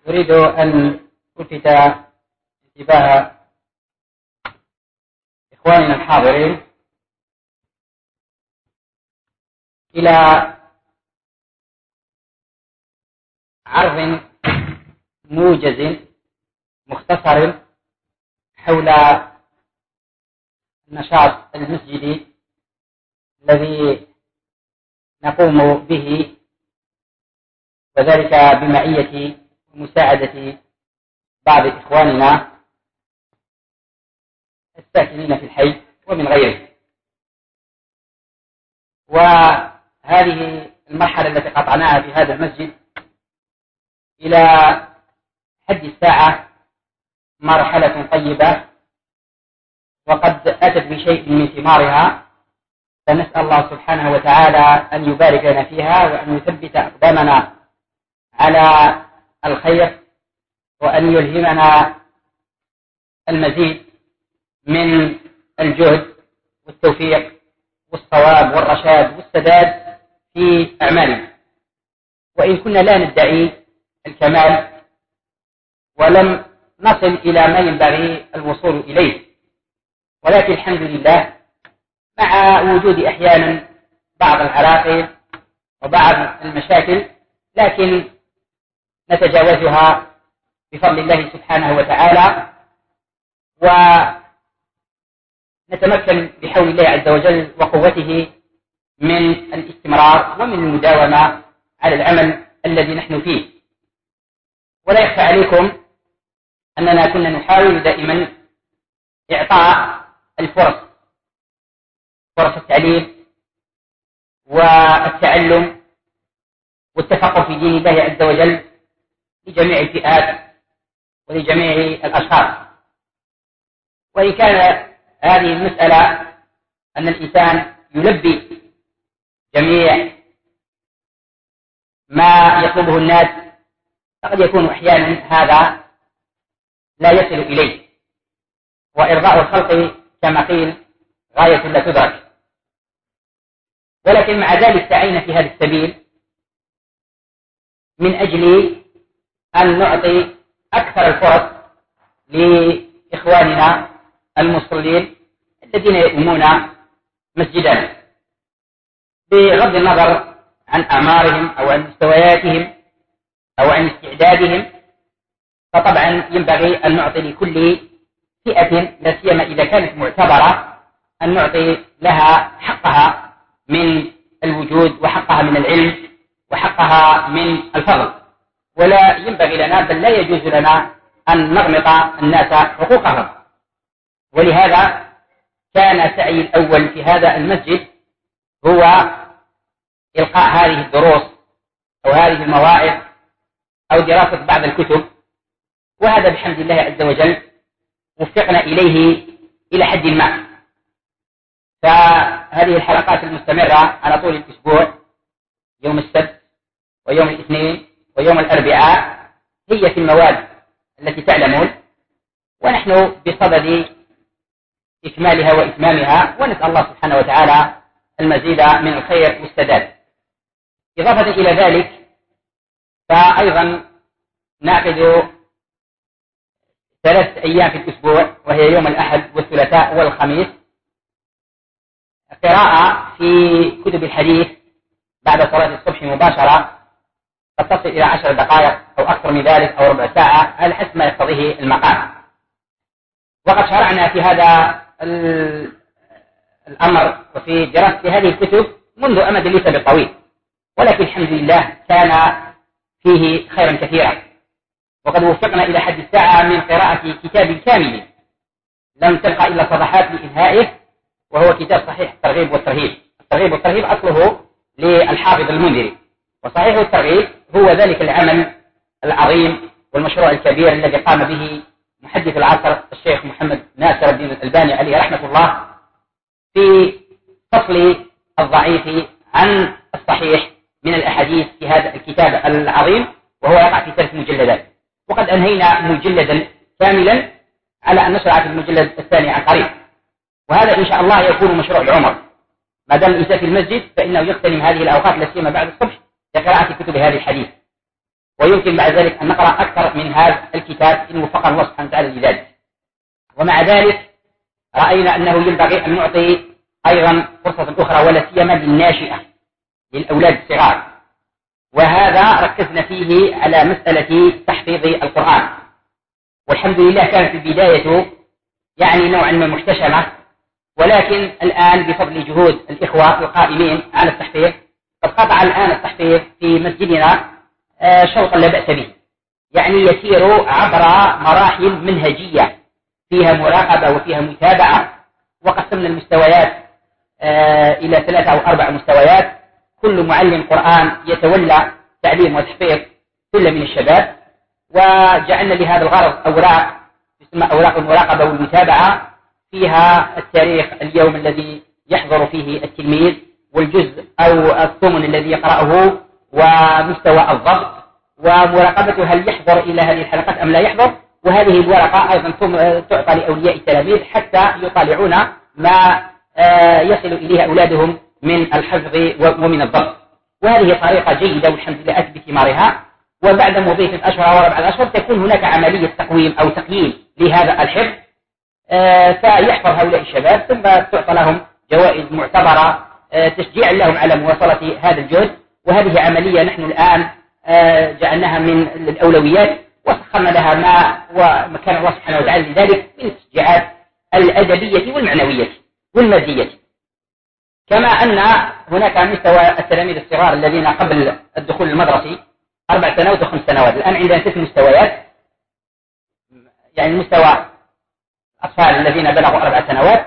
أريد أن ألفت انتباه إخواننا الحاضرين إلى عرض موجز مختصر حول النشاط المسجدي الذي نقوم به، وذلك بمعية ومساعدة بعض إخواننا الساكنين في الحي ومن غيره. وهذه المرحلة التي قطعناها في هذا المسجد إلى حد الساعة مرحلة طيبة، وقد أتت بشيء من ثمارها، فنسأل الله سبحانه وتعالى أن يبارك لنا فيها وأن يثبت أقدامنا على الخير، وأن يلهمنا المزيد من الجهد والتوفيق والصواب والرشاد والسداد في أعمالنا. وإن كنا لا ندعي الكمال ولم نصل إلى ما ينبغي الوصول إليه، ولكن الحمد لله مع وجود أحيانا بعض العراقيل وبعض المشاكل، لكن نتجاوزها بفضل الله سبحانه وتعالى، ونتمكن بحول الله عز وجل وقوته من الاستمرار ومن المداومة على العمل الذي نحن فيه. ولا يخفى عليكم أننا كنا نحاول دائما إعطاء الفرص، فرص التعليم والتعلم والتفقه في دين الله عز وجل لجميع الفئات ولجميع الأشخاص. وإن كان هذه المسألة أن الإنسان يلبي جميع ما يطلبه الناس، فقد يكون أحيانا هذا لا يصل إليه، وإرضاء الخلق كما قيل غاية لا تدرك. ولكن مع ذلك سعينا في هذا السبيل من أجل أن نعطي أكثر الفرص لإخواننا المصلين الذين يؤمنون مسجدنا، بغض النظر عن أعمارهم أو عن مستوياتهم أو عن استعدادهم. فطبعا ينبغي أن نعطي لكل فئة، لا سيما إذا كانت معتبرة، أن نعطي لها حقها من الوجود وحقها من العلم وحقها من الفضل. ولا ينبغي لنا، بل لا يجوز لنا أن نغمط الناس حقوقهم. ولهذا كان سعي الأول في هذا المسجد هو إلقاء هذه الدروس أو هذه المواعظ أو دراسة بعض الكتب، وهذا بحمد الله عز وجل وفقنا إليه إلى حد ما. فهذه الحلقات المستمرة على طول الأسبوع، يوم السبت ويوم الاثنين ويوم الأربعاء، هي في المواد التي تعلمون، ونحن بصدد إكمالها وإتمامها، ونسأل الله سبحانه وتعالى المزيد من الخير والسداد. إضافة إلى ذلك فأيضا نعقد 3 أيام في الأسبوع، وهي يوم الأحد والثلاثاء والخميس، قراءة في كتب الحديث بعد صلاة الصبح مباشرة، قد تصل إلى 10 دقائق أو أكثر من ذلك أو ربع ساعة على حسب ما يقتضيه المقام. وقد شرعنا في هذا الأمر وفي دراسة هذه الكتب منذ أمد ليس بالطويل، ولكن الحمد لله كان فيه خيرا كثيرا، وقد وفقنا إلى حد الساعة من قراءة كتاب كامل لم تبقى إلا صفحات لإنهائه، وهو كتاب صحيح الترغيب والترهيب. الترغيب والترهيب أصله للحافظ المنذري، وصحيح الترغيب هو ذلك العمل العظيم والمشروع الكبير الذي قام به محدث العصر الشيخ محمد ناصر الدين الألباني عليه رحمة الله في فصل الضعيف عن الصحيح من الأحاديث في هذا الكتاب العظيم، وهو يقع في 3 مجلدات. وقد أنهينا مجلدا كاملا على أن نشرع في المجلد الثاني عن قريب، وهذا إن شاء الله يكون مشروع العمر. ما دام الإنسان في المسجد فإنه يغتنم هذه الأوقات لا سيما بعد الصبح لقراءة كتب هذه الحديث. ويمكن بعد ذلك أن نقرأ أكثر من هذا الكتاب إن وفقنا الله سبحانه وتعالى لذلك. ومع ذلك رأينا أنه ينبغي أن نعطي أيضا فرصة أخرى ولا سيما للناشئة، للأولاد الصغار، وهذا ركزنا فيه على مسألة تحفيظ القرآن. والحمد لله كانت البداية يعني نوعا ما محتشمة، ولكن الآن بفضل جهود الإخوة القائمين على التحفيظ قد قطع الآن التحفيظ في مسجدنا شوطا لا بأس به، يعني يسير عبر مراحل منهجية فيها مراقبة وفيها متابعة، وقسمنا المستويات إلى 3 أو 4 مستويات، كل معلم قرآن يتولى تعليم وتحفيظ كل من الشباب، وجعلنا لهذا الغرض أوراق تسمى أوراق المراقبة والمتابعة، فيها التاريخ، اليوم الذي يحضر فيه التلميذ، والجزء أو الثمن الذي يقرأه، ومستوى الضبط، ومراقبته هل يحضر إلى هذه الحلقات أم لا يحضر. وهذه الورقة أيضا تعطى لأولياء التلاميذ حتى يطالعون ما يصل إليه أولادهم من الحفظ ومن الضبط. وهذه طريقة جيدة والحمد لله أثبت ثمارها. وبعد مضي 6 أشهر أو 4 أشهر تكون هناك عملية تقويم أو تقييم لهذا الحفظ، فيحفظ هؤلاء الشباب ثم تعطى لهم جوائز معتبرة تشجيعا لهم على مواصلة هذا الجهد. وهذه عملية نحن الآن جعلناها من الأولويات، وسخرنا لها ما ومكان الله سبحانه وتعالى لذلك من التشجيعات الأدبية والمعنوية والمادية. كما أن هناك مستوى التلاميذ الصغار الذين قبل الدخول المدرسي 4 سنوات و5 سنوات، الآن عندنا 6 مستويات، يعني مستوى الأطفال الذين بلغوا 4 سنوات،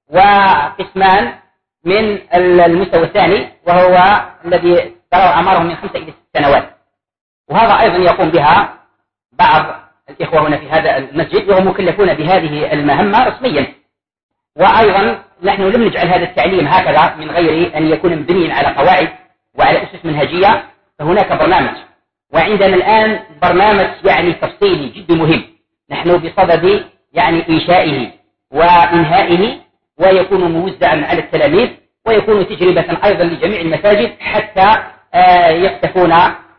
وقسمان من المستوى الثاني وهو الذي ترى أعمارهم من 5 إلى 6 سنوات. وهذا أيضا يقوم بها بعض الإخوة هنا في هذا المسجد، وهم مكلفون بهذه المهمة رسميا. وأيضا نحن لم نجعل هذا التعليم هكذا من غير أن يكون مبنيا على قواعد وعلى أسس منهجية، فهناك برنامج، وعندنا الآن برنامج يعني تفصيلي جد مهم، نحن بصدد يعني إنشائه وإنهائه، ويكون موزعا على التلاميذ، ويكون تجربة أيضا لجميع المساجد حتى يقتفون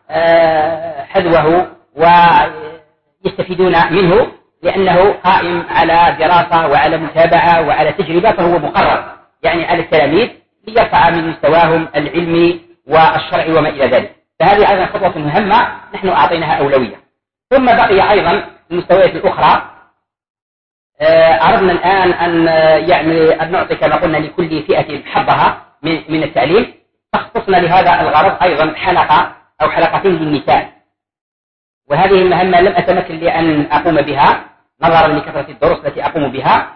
حذوه ويستفيدون منه، لأنه قائم على دراسة وعلى متابعة وعلى تجربة، فهو مقرر يعني على التلاميذ ليرفع من مستواهم العلمي والشرعي وما إلى ذلك. فهذه أيضا خطوة مهمة نحن أعطيناها أولوية. ثم بقي أيضا المستويات الأخرى، أردنا الآن أن نعطي كما قلنا لكل فئة حظها من التعليم، فاختصنا لهذا الغرض أيضا حلقة أو حلقتين للنساء. وهذه المهمة لم أتمكن لأن أقوم بها نظرا لكثرة الدروس التي أقوم بها،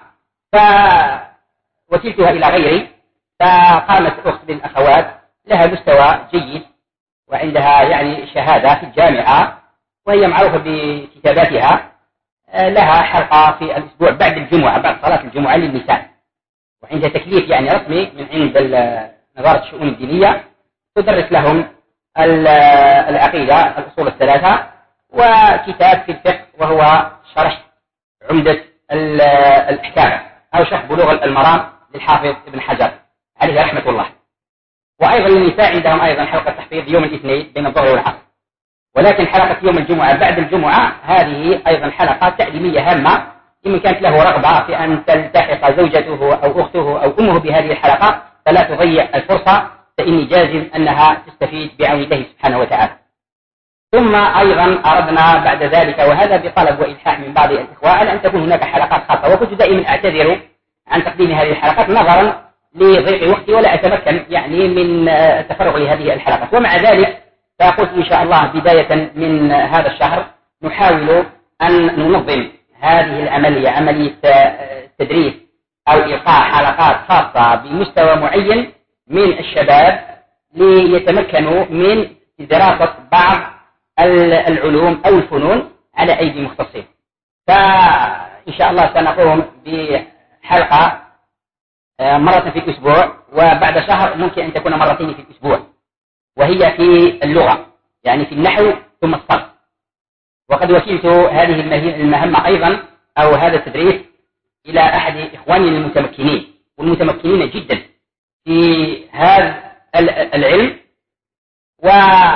فوكلتها إلى غيري، فقامت أخت من الأخوات لها مستوى جيد وعندها يعني شهادة في الجامعة، وهي معروفة بكتاباتها، لها حلقة في الأسبوع بعد الجمعة، بعد صلاة الجمعة للنساء، وعندها تكليف يعني رسمي من عند نظارة الشؤون الدينية، تدرس لهم العقيدة، الأصول الثلاثة، وكتاب في الفقه وهو شرح عمدة الأحكام أو شرح بلوغ المرام للحافظ ابن حجر عليه رحمة الله. وأيضا النساء عندهم أيضا حلقة تحفيظ يوم الاثنين بين الظهر والعصر، ولكن حلقة يوم الجمعة بعد الجمعة هذه أيضا حلقة تعليمية هامة، لمن كانت له رغبة في أن تلتحق زوجته أو أخته أو أمه بهذه الحلقة فلا تضيع الفرصة، فإني جازم أنها تستفيد بعون الله سبحانه وتعالى. ثم أيضا أردنا بعد ذلك، وهذا بطلب وإلحاح من بعض الإخوة، على أن تكون هناك حلقات خاصة، وكنت دائما أعتذر عن تقديم هذه الحلقات نظرا لضيق وقتي ولا أتمكن يعني من التفرغ لهذه الحلقات. ومع ذلك فقلت إن شاء الله بداية من هذا الشهر نحاول أن ننظم هذه العملية، عملية تدريس أو إلقاء حلقات خاصة بمستوى معين من الشباب ليتمكنوا من دراسة بعض العلوم أو الفنون على أيدي مختصين. فإن شاء الله سنقوم بحلقة مرة في الأسبوع، وبعد شهر ممكن أن تكون مرتين في الأسبوع، وهي في اللغة يعني في النحو ثم الصرف. وقد وكلت هذه المهمة أيضا أو هذا التدريس إلى أحد إخواني المتمكنين والمتمكنين جدا في هذا العلم،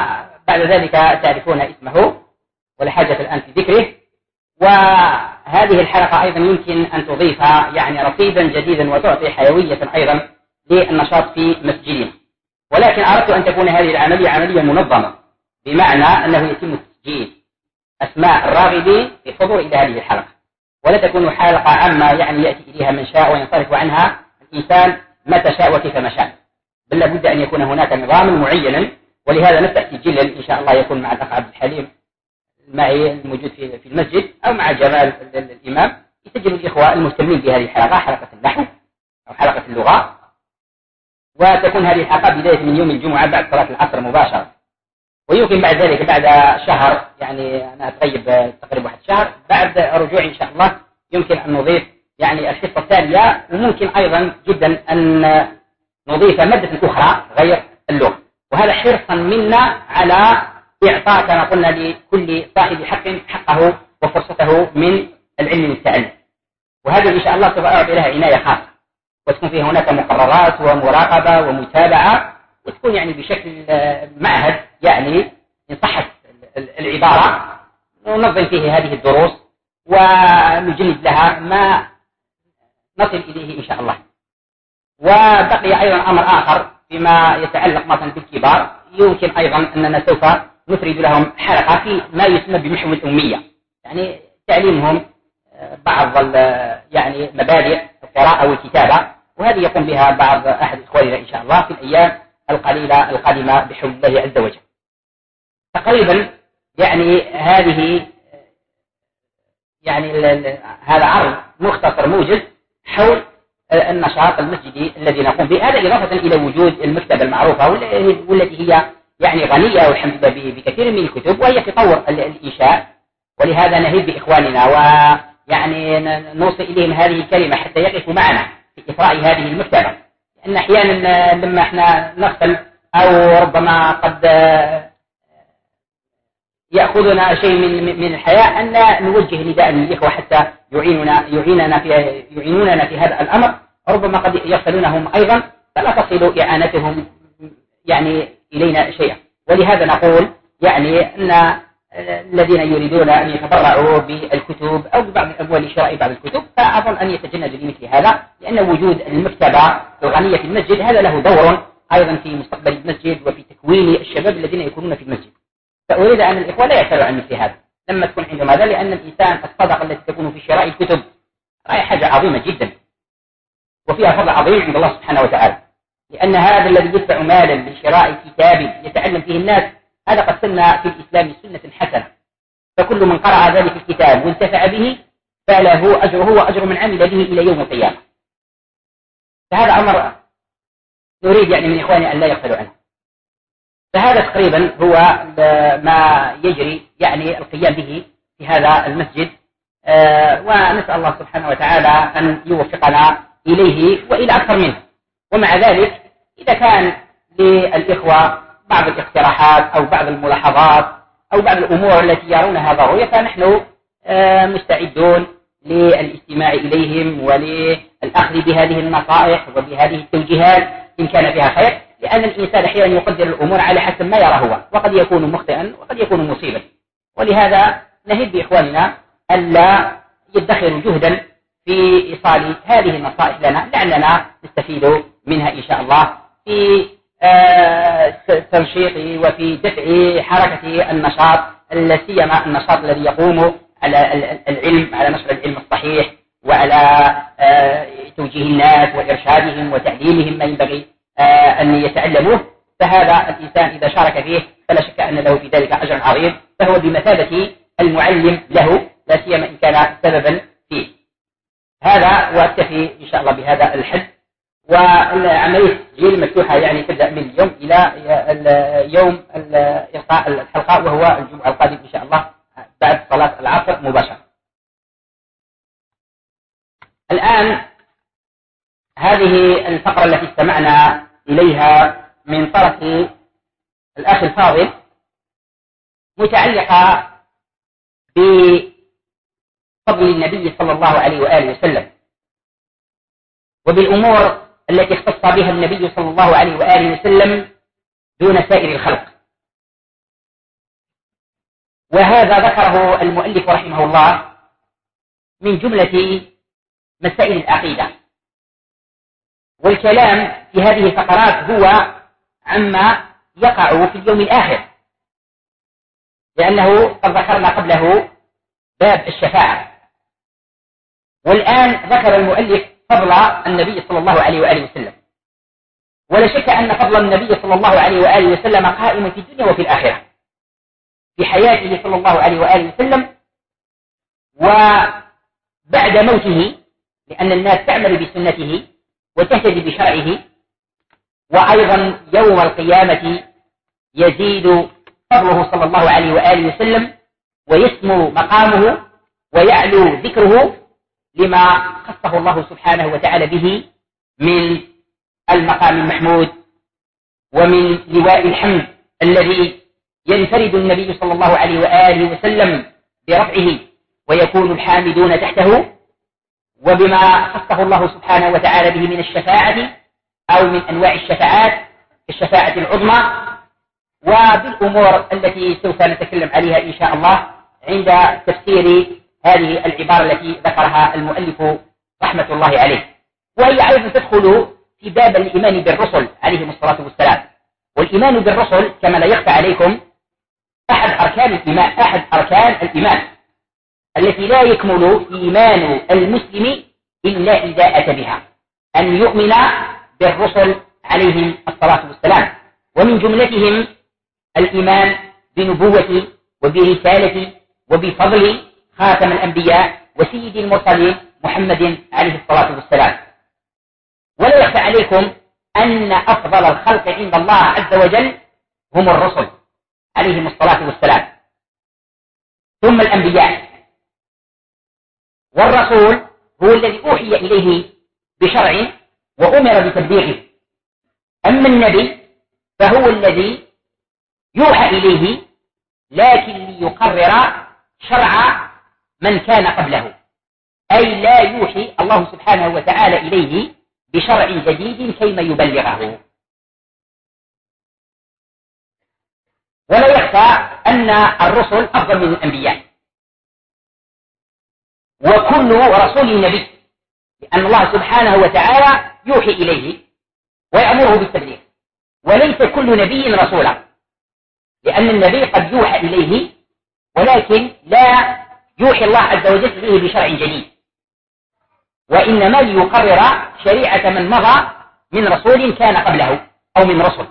وبعد ذلك تعرفون اسمه ولا حاجة الآن في ذكره. وهذه الحلقة أيضا يمكن أن تضيف يعني رصيدا جديدا وتعطي حيوية أيضا للنشاط في مسجدنا. ولكن أردت أن تكون هذه العملية عملية منظمة، بمعنى أنه يتم تسجيل أسماء الراغبين في الحضور إلى هذه الحلقة، ولا تكون حلقة عامة يعني يأتي إليها من شاء وينصرف عنها الإنسان متى شاء وكيف ما شاء، بل لابد أن يكون هناك نظام معين. ولهذا نفتح سجل إن شاء الله يكون مع الأخ عبد الحليم معي الموجود في المسجد، أو مع جمال الإمام، يسجل الإخوة المهتمين بهذه الحلقة، حلقة النحو أو حلقة اللغة. وتكون هذه الحلقة بداية من يوم الجمعة بعد صلاة العصر مباشرة، ويمكن بعد ذلك بعد شهر، يعني أنا أتغيب تقريبا 1 شهر، بعد رجوعي إن شاء الله يمكن أن نضيف يعني الحصة الثانية، وممكن أيضا جدا أن نضيف مادة أخرى غير اللغة. وهذا حرصا منا على إعطاء كما قلنا لكل صاحب حق حقه وفرصته من العلم والتعلم. وهذا إن شاء الله سوف أعطي لها عناية خاصة، وتكون فيها هناك مقررات ومراقبة ومتابعة، وتكون يعني بشكل معهد، يعني إن صحت العبارة ننظم فيه هذه الدروس ونجلد لها ما نصل إليه إن شاء الله. وبقي أيضا أمر آخر فيما يتعلق مثلا بالكبار، يمكن أيضا أننا سوف نفرد لهم حلقة في ما يسمى بمحو الأمية، يعني تعليمهم بعض يعني مبادئ القراءة والكتابة، وهذه يقوم بها بعض أحد إخواننا إن شاء الله في الأيام القليلة القادمة بحول الله عز وجل. تقريبا يعني هذه يعني هذا عرض مختصر موجز حول النشاط المسجدي الذي نقوم به. هذا إضافة إلى وجود المكتبة المعروفة والتي هي يعني غنية والحمد لله بكثير من الكتب، وهي في طور الإنشاء. ولهذا نهيب بإخواننا ويعني نوصل إليهم هذه الكلمة حتى يقفوا معنا في إثراء هذه المكتبة، لأن أحيانا لما احنا نغفل أو ربما قد يأخذنا شيء من الحياة أن نوجه نداء للإخوة حتى يعينوننا في هذا الأمر. ربما قد يغفلونهم أيضا، فلا تصل إعانتهم يعني إلينا شيئا. ولهذا نقول يعني أن الذين يريدون أن يتبرعوا بالكتب أو ببعض الأموال لشراء بعض الكتب، فأظن أن يتجندوا لمثل هذا، لأن وجود المكتبة الغنية في المسجد هذا له دور أيضا في مستقبل المسجد وفي تكوين الشباب الذين يكونون في المسجد. فأريد أن الإخوة لا يسألوا عن مثل هذا لما تكون عندهم هذا، لأن الإنسان الصدقة التي تكون في شراء الكتب هي حاجة عظيمة جدا، وفيها فضل عظيم عند الله سبحانه وتعالى، لأن هذا الذي يدفع مالا لشراء كتاب يتعلم فيه الناس، هذا قد سن في الإسلام سنة حسنة، فكل من قرأ ذلك الكتاب وانتفع به فله أجره وأجر من عمل به إلى يوم القيامة. فهذا أمر نريد يعني من إخواني أن لا يغفلوا عنه. فهذا تقريبا هو ما يجري يعني القيام به في هذا المسجد، ونسأل الله سبحانه وتعالى أن يوفقنا إليه وإلى أكثر منه. ومع ذلك إذا كان للإخوة بعض الاقتراحات أو بعض الملاحظات أو بعض الأمور التي يرونها ضرورية، فنحن مستعدون للاستماع إليهم وللأخذ بهذه النصائح وبهذه التوجيهات إن كان فيها خير، لأن الإنسان أحيانا يقدر الأمور على حسب ما يرى هو، وقد يكون مخطئا وقد يكون مصيبا. ولهذا نهب بإخواننا ألا يدخروا جهدا في إيصال هذه النصائح لنا، لعلنا نستفيد منها إن شاء الله في تنشيط وفي دفع حركة النشاط، لا سيما النشاط الذي يقوم على العلم، على نشر العلم الصحيح، وعلى توجيه الناس وإرشادهم وتعليمهم ما ينبغي أن يتعلموه. فهذا الإنسان إذا شارك فيه فلا شك أن له في ذلك أجر عظيم، فهو بمثابة المعلم له، لا سيما إن كان سببا فيه. هذا وأكتفي إن شاء الله بهذا الحد. وعملية التسجيل مفتوحة، يعني تبدأ من اليوم إلى يوم إلقاء الحلقة، وهو الجمعة القادم إن شاء الله بعد صلاة العصر مباشرة. الآن هذه الفقرة التي استمعنا إليها من طرف الأخ الفاضل متعلقة بفضل النبي صلى الله عليه وآله وسلم وبالأمور التي اختص بها النبي صلى الله عليه وآله وسلم دون سائر الخلق. وهذا ذكره المؤلف رحمه الله من جملة مسائل العقيدة، والكلام في هذه الفقرات هو عما يقع في اليوم الآخر، لأنه قد ذكرنا قبله باب الشفاعة. والآن ذكر المؤلف فضل النبي صلى الله عليه وآله وسلم، ولا شك أن فضل النبي صلى الله عليه وآله وسلم قائم في الدنيا وفي الآخرة، في حياته صلى الله عليه وآله وسلم وبعد موته، لأن الناس تعمل بسنته وتهتدي بشرعه، وأيضا يوم القيامة يزيد فضله صلى الله عليه وآله وسلم ويسمو مقامه ويعلو ذكره لما خصه الله سبحانه وتعالى به من المقام المحمود ومن لواء الحمد الذي ينفرد النبي صلى الله عليه وآله وسلم برفعه ويكون الحامدون تحته، وبما خصه الله سبحانه وتعالى به من الشفاعة أو من أنواع الشفاعات الشفاعة العظمى، وبالأمور التي سوف نتكلم عليها إن شاء الله عند تفسير هذه العبارة التي ذكرها المؤلف رحمة الله عليه. وهي أيضا تدخل في باب الإيمان بالرسل عليهم الصلاة والسلام. والإيمان بالرسل كما لا يخفى عليكم أحد أركان الإيمان التي لا يكمل إيمان المسلم إلا إذا أتى بها، أن يؤمن بالرسل عليهم الصلاة والسلام، ومن جملتهم الإيمان بنبوة وبرسالة وبفضل خاتم الأنبياء وسيد المرسلين محمد عليه الصلاة والسلام. ولا يخفى عليكم أن أفضل الخلق عند الله عز وجل هم الرسل عليهم الصلاة والسلام، ثم الأنبياء. والرسول هو الذي أوحي إليه بشرع وأمر بتبليغه، أما النبي فهو الذي يوحى إليه لكن ليقرر شرع من كان قبله، أي لا يوحي الله سبحانه وتعالى إليه بشرع جديد كيما يبلغه. ولا يخفى أن الرسل أفضل من الأنبياء، وكل رسول نبي، لأن الله سبحانه وتعالى يوحي إليه ويأمره بالتبليغ، وليس كل نبي رسولا، لأن النبي قد يوحى إليه ولكن لا يوحي الله عز وجل إليه بشرع جديد، وإنما ليقرر شريعة من مضى من رسول كان قبله أو من رسل.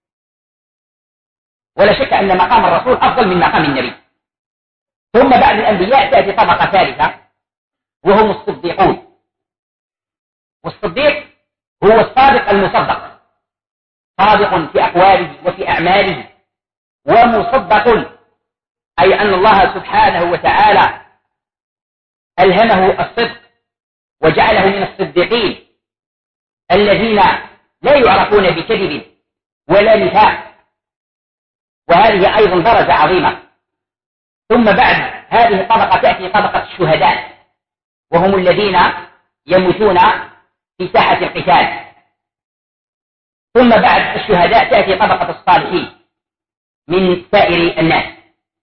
ولا شك أن مقام الرسول أفضل من مقام النبي. ثم بعد الأنبياء تأتي طبقة ثالثة وهم الصديقون. والصديق هو الصادق المصدق، صادق في أقواله وفي أعماله، ومصدق أي أن الله سبحانه وتعالى ألهمه الصدق وجعله من الصديقين الذين لا يعرفون بكذب ولا نفاق، وهذه أيضا درجة عظيمة. ثم بعد هذه الطبقة تأتي طبقة الشهداء، وهم الذين يموتون في ساحة القتال. ثم بعد الشهداء تأتي طبقة الصالحين من سائر الناس.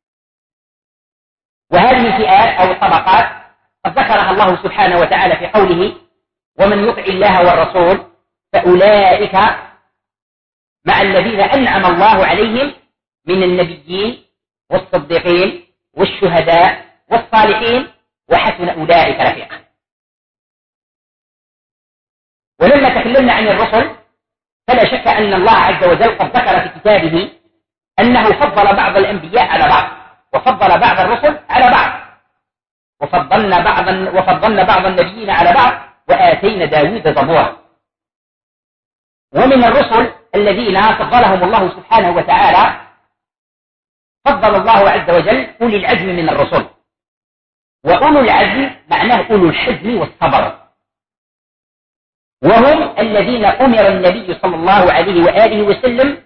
وهذه الفئات أو الطبقات قد ذكرها الله سبحانه وتعالى في قوله: ومن يطع الله والرسول فأولئك مع الذين أنعم الله عليهم من النبيين والصديقين والشهداء والصالحين وحسن أولئك رفيقا. ولما تكلمنا عن الرسل فلا شك أن الله عز وجل قد ذكر في كتابه أنه فضل بعض الأنبياء على بعض، وفضل بعض الرسل على بعض، وفضلنا بعض النبيين على بعض، وآتينا داود زبورا. ومن الرسل الذين فضلهم الله سبحانه وتعالى فضل الله عز وجل أولي العزم من الرسل. وأولو العزم معناه أولو الحزم والصبر، وهم الذين أمر النبي صلى الله عليه وآله وسلم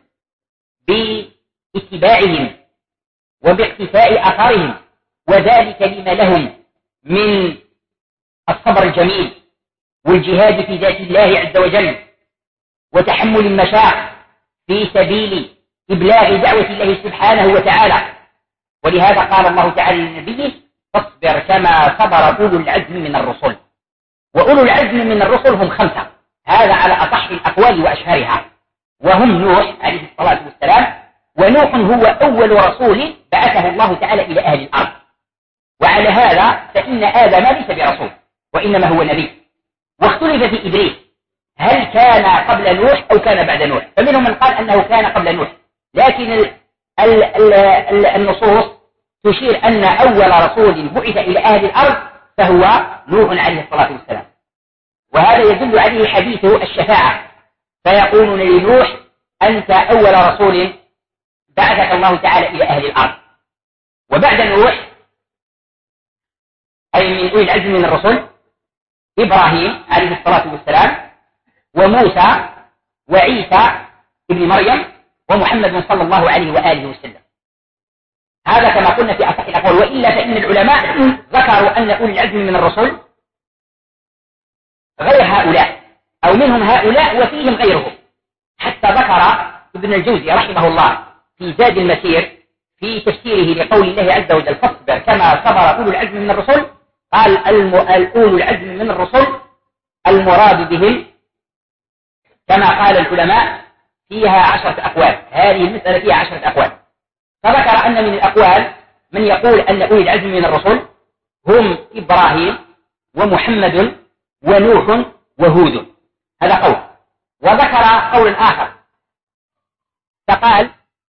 باتباعهم وباقتفاء أثرهم، وذلك لما لهم من الصبر الجميل والجهاد في ذات الله عز وجل وتحمل المشاق في سبيل إبلاغ دعوة الله سبحانه وتعالى ولهذا قال الله تعالى لنبيه: فاصبر كما صبر أولو العزم من الرسل. وأولو العزم من الرسل هم 5، هذا على أصح الأقوال وأشهرها، وهم نوح عليه الصلاة والسلام. ونوح هو أول رسول بعثه الله تعالى إلى أهل الأرض، وعلى هذا فإن آدم ليس برسول وإنما هو نبي. واختلف في إدريس هل كان قبل نوح أو كان بعد نوح، فمنهم من قال أنه كان قبل نوح، لكن النصوص تشير أن أول رسول بعث إلى أهل الأرض فهو نوح عليه الصلاة والسلام. وهذا يدل عليه حديث الشفاعة، فيقولون لنوح: أنت أول رسول بعثك الله تعالى إلى أهل الأرض. وبعد نوح أي من أولي العزم من الرسل إبراهيم عليه الصلاة والسلام، وموسى، وعيسى ابن مريم، ومحمد صلى الله عليه وآله وسلم. هذا كما قلنا في أصح الأقوال. وإلا فإن العلماء ذكروا أن أولي العزم من الرسل غير هؤلاء، أو منهم هؤلاء وفيهم غيرهم. حتى ذكر ابن الجوزي رحمه الله في زاد المسير في تفسيره لقول الله عز وجل: فاصبر كما صبر أولو العزم من الرسل. قال: أولو العزم من الرسل المراد بهم كما قال العلماء فيها 10 أقوال، هذه المسألة فيها 10 أقوال. فذكر أن من الأقوال من يقول أن أولي العزم من الرسل هم إبراهيم ومحمد ونوح وهود، هذا قول. وذكر قول آخر فقال: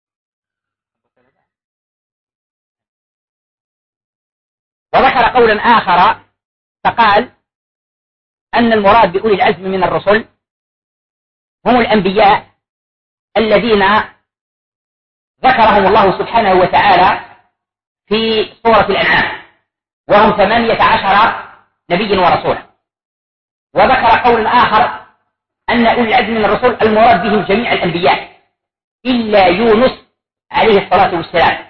أن المراد بأولي العزم من الرسل هم الأنبياء الذين ذكرهم الله سبحانه وتعالى في سورة الأنعام، وهم 18 نبيا ورسولا. وذكر قول آخر أن أولي العزم من الرسل المراد بهم جميع الأنبياء إلا يونس عليه الصلاة والسلام.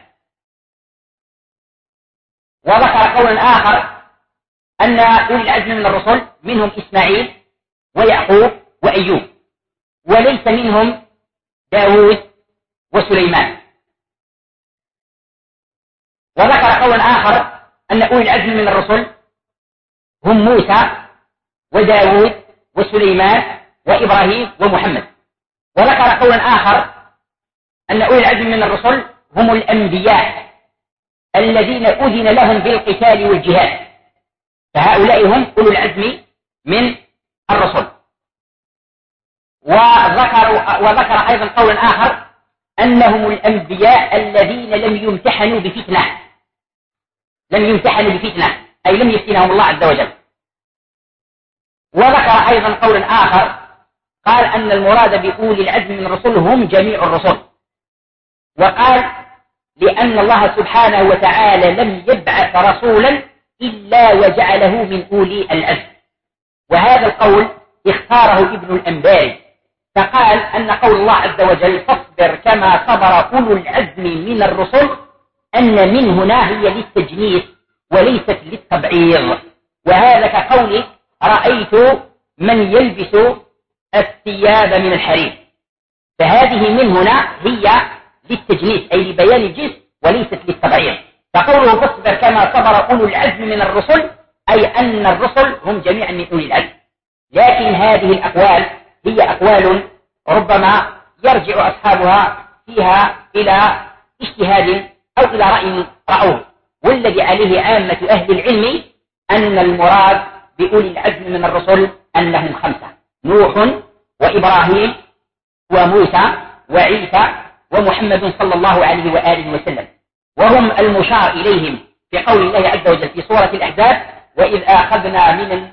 وذكر قول آخر أن أولي العزم من الرسل منهم إسماعيل ويعقوب وأيوب، وليس منهم داود وسليمان. وذكر قول آخر أن أولي العزم من الرسل هم موسى وداود وسليمان وإبراهيم ومحمد. وذكر قول آخر أن أولي العزم من الرسل هم الأنبياء الذين أذن لهم بالقتال والجهاد، فهؤلاء هم أولو العزم من الرسل. وذكر أيضا قول آخر أنهم الأنبياء الذين لم يمتحنوا بفتنة، أي لم يفتنهم الله عز وجل. وذكر أيضا قول آخر قال أن المراد بأولي العزم من الرسل هم جميع الرسل، وقال: لأن الله سبحانه وتعالى لم يبعث رسولا إلا وجعله من أولي العزم. وهذا القول اختاره ابن الأنباري، فقال أن قول الله عز وجل: فاصبر كما صبر أولو العزم من الرسل، أن من هنا هي للتجنيس وليست للتبعيض. وهذا كقول: رأيت من يلبس الثياب من الحرير، فهذه من هنا هي للتجنيس أي لبيان الجنس وليست للتبعيض. فقوله: فاصبر كما صبر أولو العزم من الرسل، أي أن الرسل هم جميعا من أولي العزم. لكن هذه الأقوال هي أقوال ربما يرجع أصحابها فيها إلى اجتهاد أو إلى رأي رأوه، والذي عليه عامة أهل العلم أن المراد بأولي العزم من الرسل أنهم 5: نوح وإبراهيم وموسى وعيسى ومحمد صلى الله عليه وآله وسلم، وهم المشار إليهم في قول الله عز وجل في سورة الأحزاب: وإذ أخذنا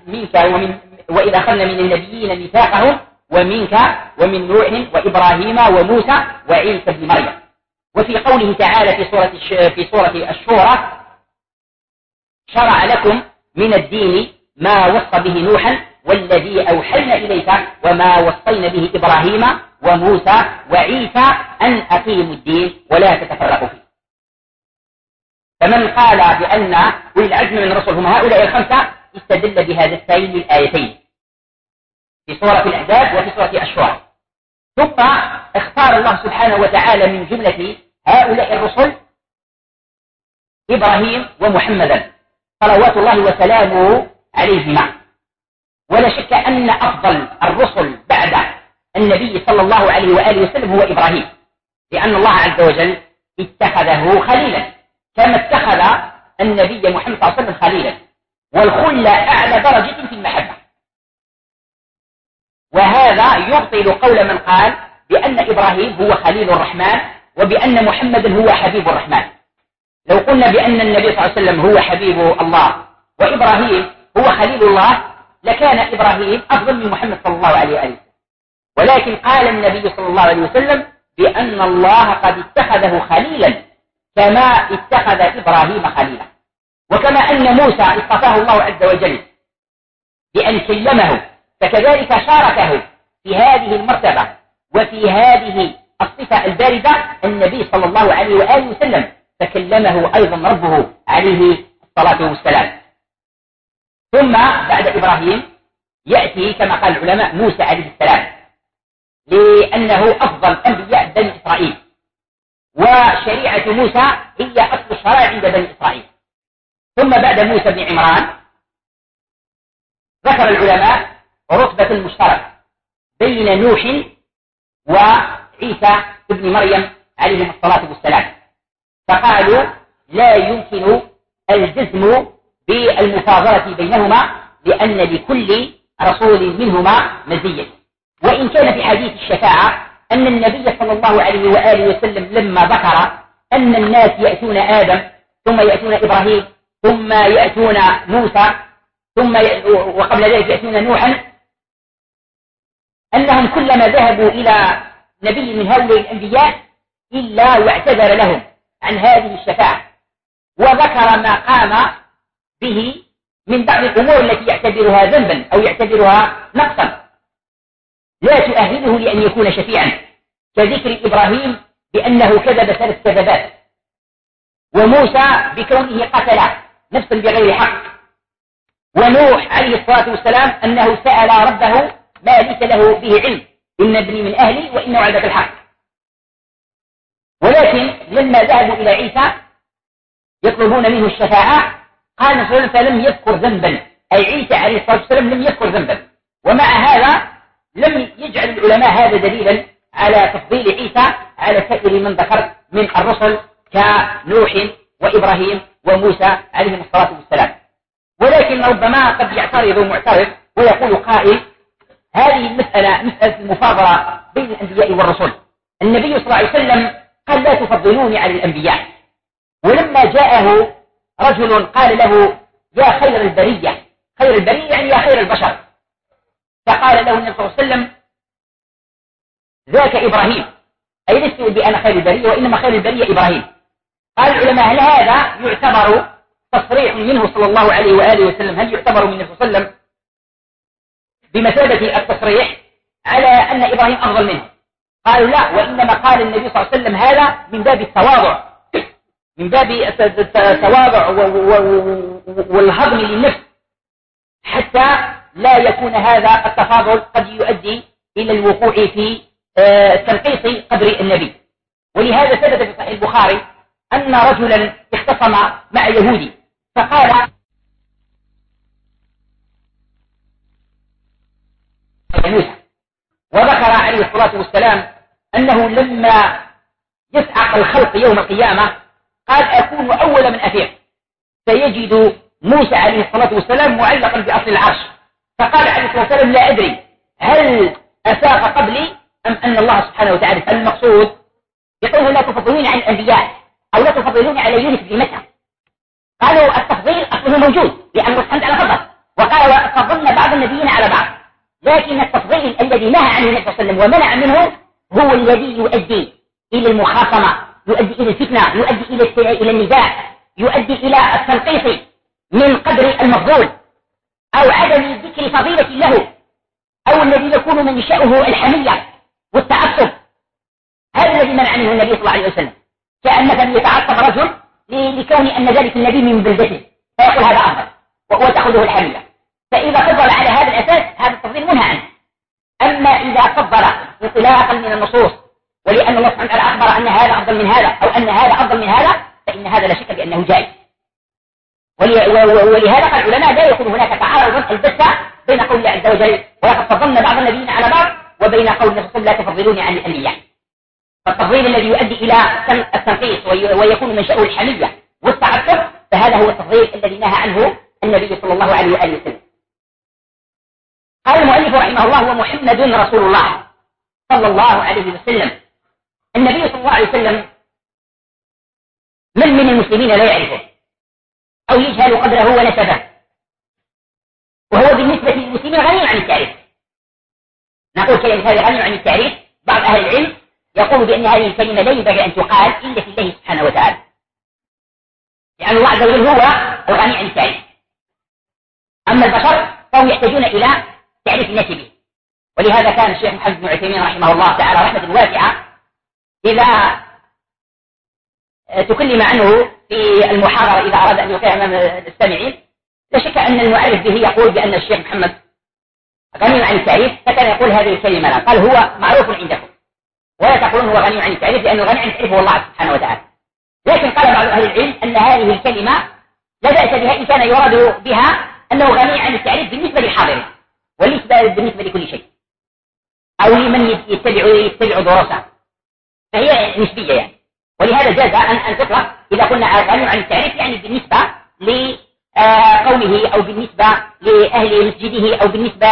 من النبيين ميثاقهم ومنك ومن نوح وإبراهيم وموسى وعيسى ابن مريم. وفي قوله تعالى في سورة الشورى: شرع لكم من الدين ما وصى به نوحا والذي أوحينا إليك وما وصينا به إبراهيم وموسى وعيسى أن أقيموا الدين ولا تتفرقوا فيه. فمن قال بأن أولي العزم من الرسل هم هؤلاء 5 استدل بهذين الآيتين في سورة الأحزاب وفي سورة الشورى. ثم اختار الله سبحانه وتعالى من جملة هؤلاء الرسل إبراهيم ومحمدا صلوات الله وسلامه عليهما. ولا شك أن أفضل الرسل بعد النبي صلى الله عليه وآله وسلم هو إبراهيم، لأن الله عز وجل اتخذه خليلا كما اتخذ النبي محمد صلى الله عليه وسلم خليلا، والخلة أعلى درجة في المحبة. وهذا يبطل قول من قال بأن إبراهيم هو خليل الرحمن وبأن محمدا هو حبيب الرحمن. لو قلنا بأن النبي صلى الله عليه وسلم هو حبيب الله وإبراهيم هو خليل الله لكان إبراهيم أفضل من محمد صلى الله عليه وآله، ولكن قال النبي صلى الله عليه وسلم بأن الله قد اتخذه خليلا كما اتخذ إبراهيم خليلا، وكما أن موسى اصطفاه الله عز وجل بأن كلمه، فكذلك شاركه في هذه المرتبة وفي هذه الصفة الباردة النبي صلى الله عليه وآله وسلم، فكلمه أيضا ربه عليه الصلاة والسلام. ثم بعد إبراهيم يأتي كما قال العلماء موسى عليه السلام، لأنه أفضل أنبياء بني إسرائيل، وشريعة موسى هي أصل الشرائع عند بني إسرائيل. ثم بعد موسى بن عمران ذكر العلماء رتبة المشترك بين نوح وعيسى ابن مريم عليهم الصلاة والسلام، فقالوا لا يمكن الجزم بالمفاضلة بينهما لأن لكل رسول منهما مزية. وإن كان في حديث الشفاعة أن النبي صلى الله عليه وآله وسلم لما ذكر أن الناس يأتون آدم ثم يأتون إبراهيم ثم يأتون موسى وقبل ذلك يأتون نوحا، أنهم كلما ذهبوا إلى نبي من هؤلاء الأنبياء إلا واعتذر لهم عن هذه الشفاعة، وذكر ما قام به من بعض الأمور التي يعتبرها ذنبا أو يعتبرها نقصا لا تؤهله لأن يكون شفيعا، كذكر إبراهيم بأنه كذب 3 كذبات، وموسى بكونه قتل نفسا بغير حق، ونوح عليه الصلاة والسلام أنه سأل ربه ما ليس له به علم، إن ابني من أهلي وإن وعدك الحق. ولكن لما ذهبوا إلى عيسى يطلبون منه الشفاعة قال صلى الله عليه وسلم فلم يذكر ذنبا، أي عيسى عليه الصلاة والسلام لم يذكر ذنبا. ومع هذا لم يجعل العلماء هذا دليلا على تفضيل عيسى على سائر من ذكر من الرسل كنوح وإبراهيم وموسى عليهم الصلاة والسلام. ولكن ربما قد يعترض معترض ويقول قائل هذه المسألة مسألة المفاضلة بين الأنبياء والرسل، النبي صلى الله عليه وسلم قال لا تفضلوني على الأنبياء، ولما جاءه رجل قال له يا خير البرية، خير البرية يعني يا خير البشر، فقال له النبي صلى الله عليه وسلم ذاك إبراهيم، أي لست بأنا خير البرية وإنما خير البرية إبراهيم. قال العلماء هل هذا يعتبر تصريح منه صلى الله عليه وآله وسلم، هل يعتبر منه صلى الله عليه وسلم بمثابة التصريح على أن إبراهيم أفضل منه؟ قالوا لا، وإنما قال النبي صلى الله عليه وسلم هذا من باب التواضع، من باب التواضع والهضم للنفس، حتى لا يكون هذا التفاضل قد يؤدي إلى الوقوع في تنقيص قدر النبي. ولهذا ثبت في صحيح البخاري أن رجلا اختصم مع يهودي فقال موسى، وذكر عليه الصلاة والسلام أنه لما يسعق الخلق يوم القيامة قال أكون أول من أفيق، فيجد موسى عليه الصلاة والسلام معلقا بأصل العرش، فقال عليه الصلاة والسلام لا أدري هل أفاق قبلي أم أن الله سبحانه وتعالى. المقصود يقول لا تفضلون عن الأنبياء أو لا تفضلون على يونس بن متى، قالوا التفضيل أصله موجود لأن الله سبحانه وتعالى فضل، وقال فضلنا بعض النبيين على بعض، لكن التفضيل الذي نهى عنه النبي صلى الله عليه وسلم ومنع منه هو الذي يؤدي إلى المخاصمة، يؤدي إلى الفتنة، يؤدي إلى النزاع، يؤدي إلى التنقيص من قدر المفضول أو عدم ذكر فضيلة له، أو الذي يكون منشأه الحمية والتعصب. هذا الذي منع منه النبي صلى الله عليه وسلم، كأنه يتعصب رجل لكون أن ذلك النبي من بلدته فيقول هذا أفضل وتأخذه الحمية، فإذا فضل على هذا الأساس هذا التفضيل منهى عنه. أما إذا فضل انطلاقا من النصوص ولأن الله سبحانه وتعالى أخبر أن هذا أفضل من هذا أو أن هذا أفضل من هذا، فإن هذا لا شك بأنه جائز. ولهذا قال العلماء لا يكون هناك تعارض البتة بين قول الله عز وجل ولقد فضلنا بعض النبيين على بعض وبين قول النبي صلى الله عليه وسلم لا تفضلوني عن الأنبياء. فالتفضيل الذي يؤدي إلى التنقيص ويكون منشأه الحمية والتعصب فهذا هو التفضيل الذي نهى عنه النبي صلى الله عليه وآله وسلم. قال المؤلف رحمه الله ومحمد رسول الله صلى الله عليه وسلم. النبي صلى الله عليه وسلم من المسلمين لا يعرفه أو يجهل قدره ونسبه، وهو بالنسبة للمسلمين غني عن التعريف. نقول كلمة هذه غني عن التعريف، بعض أهل العلم يقول بأن هذه الكلمة لا ينبغي أن تقال إلا في الله سبحانه وتعالى، لأن الله عز وجل هو الغني عن التعريف. أما البشر فهم يحتاجون إلى تعريف الناس به. ولهذا كان الشيخ محمد بن عثيمين رحمه الله تعالى رحمة واسعة إذا تكلم عنه في المحاضرة إذا أراد أن يقيم أمام المستمعين لا شك أن المعرف به يقول بأن الشيخ محمد غني عن التعريف، فكان يقول هذه الكلمة لا، قال هو معروف عندكم ولا تقولون هو غني عن التعريف لأنه غني عن التعريف هو الله سبحانه وتعالى. لكن قال بعض أهل العلم أن هذه الكلمة لا بأس بها إن كان يراد بها أنه غني عن التعريف بالنسبة للحاضرين وليس بالنسبة لكل شيء أو لمن يتبع دروسه، فهي نسبية يعني. ولهذا جاز أن تطلق إذا قلنا غني عن التعريف يعني بالنسبة لقومه أو بالنسبة لأهل مسجده أو بالنسبة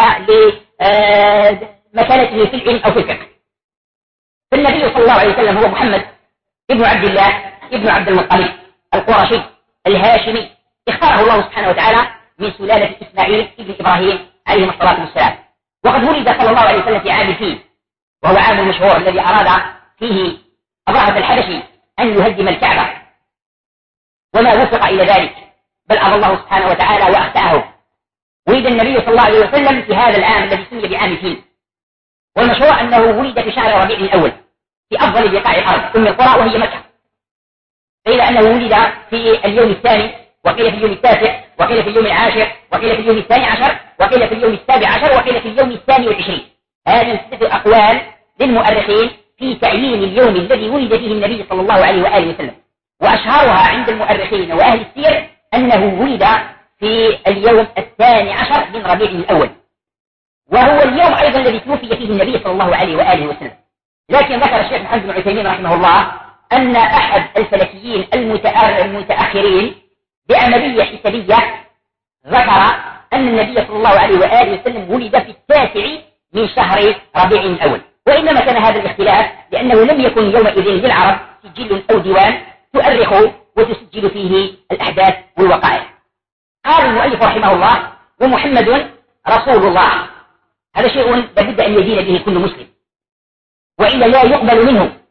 لمكانته في العلم أو في الفقه. فالنبي صلى الله عليه وسلم هو محمد ابن عبد الله ابن عبد المطلب القرشي الهاشمي، اختاره الله سبحانه وتعالى من سلالة إسماعيل ابن إبراهيم عليه الصلاة والسلام. وقد ولد صلى الله عليه وسلم في عام الفيل، وهو عام المشهور الذي أراد فيه أبرهة الحبشي أن يهدم الكعبة، وما وفق إلى ذلك بل أبى الله سبحانه وتعالى وأخطأه. ولد النبي صلى الله عليه وسلم في هذا العام الذي سمي بعام الفيل، والمشهور أنه ولد في شهر ربيع الأول في أفضل بقاع الأرض أم القرى وهي مكة، قيل أنه ولد في اليوم الثاني، وقيل في اليوم التاسع، وقيل في اليوم العاشر، وقيل في اليوم الثاني عشر، وقيل في اليوم السابع عشر، وقيل في اليوم الثاني والعشرين. هذه 6 أقوال للمؤرخين في تعيين اليوم الذي ولد فيه النبي صلى الله عليه وآله وسلم، وأشهرها عند المؤرخين وأهل السير أنه ولد في اليوم الثاني عشر من ربيع الأول، وهو اليوم أيضا الذي توفي فيه النبي صلى الله عليه وآله وسلم. لكن ذكر الشيخ محمد بن عثيمين رحمه الله أن أحد الفلكيين المتأخرين بعملية حسابية ذكر أن النبي صلى الله عليه وآله وسلم ولد في 9 من شهر ربيع الأول، وإنما كان هذا الاختلاف لأنه لم يكن يومئذ للعرب سجل أو ديوان تؤرخ وتسجل فيه الأحداث والوقائع. قال المؤلف رحمه الله ومحمد رسول الله، هذا شيء لابد أن يدين به كل مسلم، وإلا لا يقبل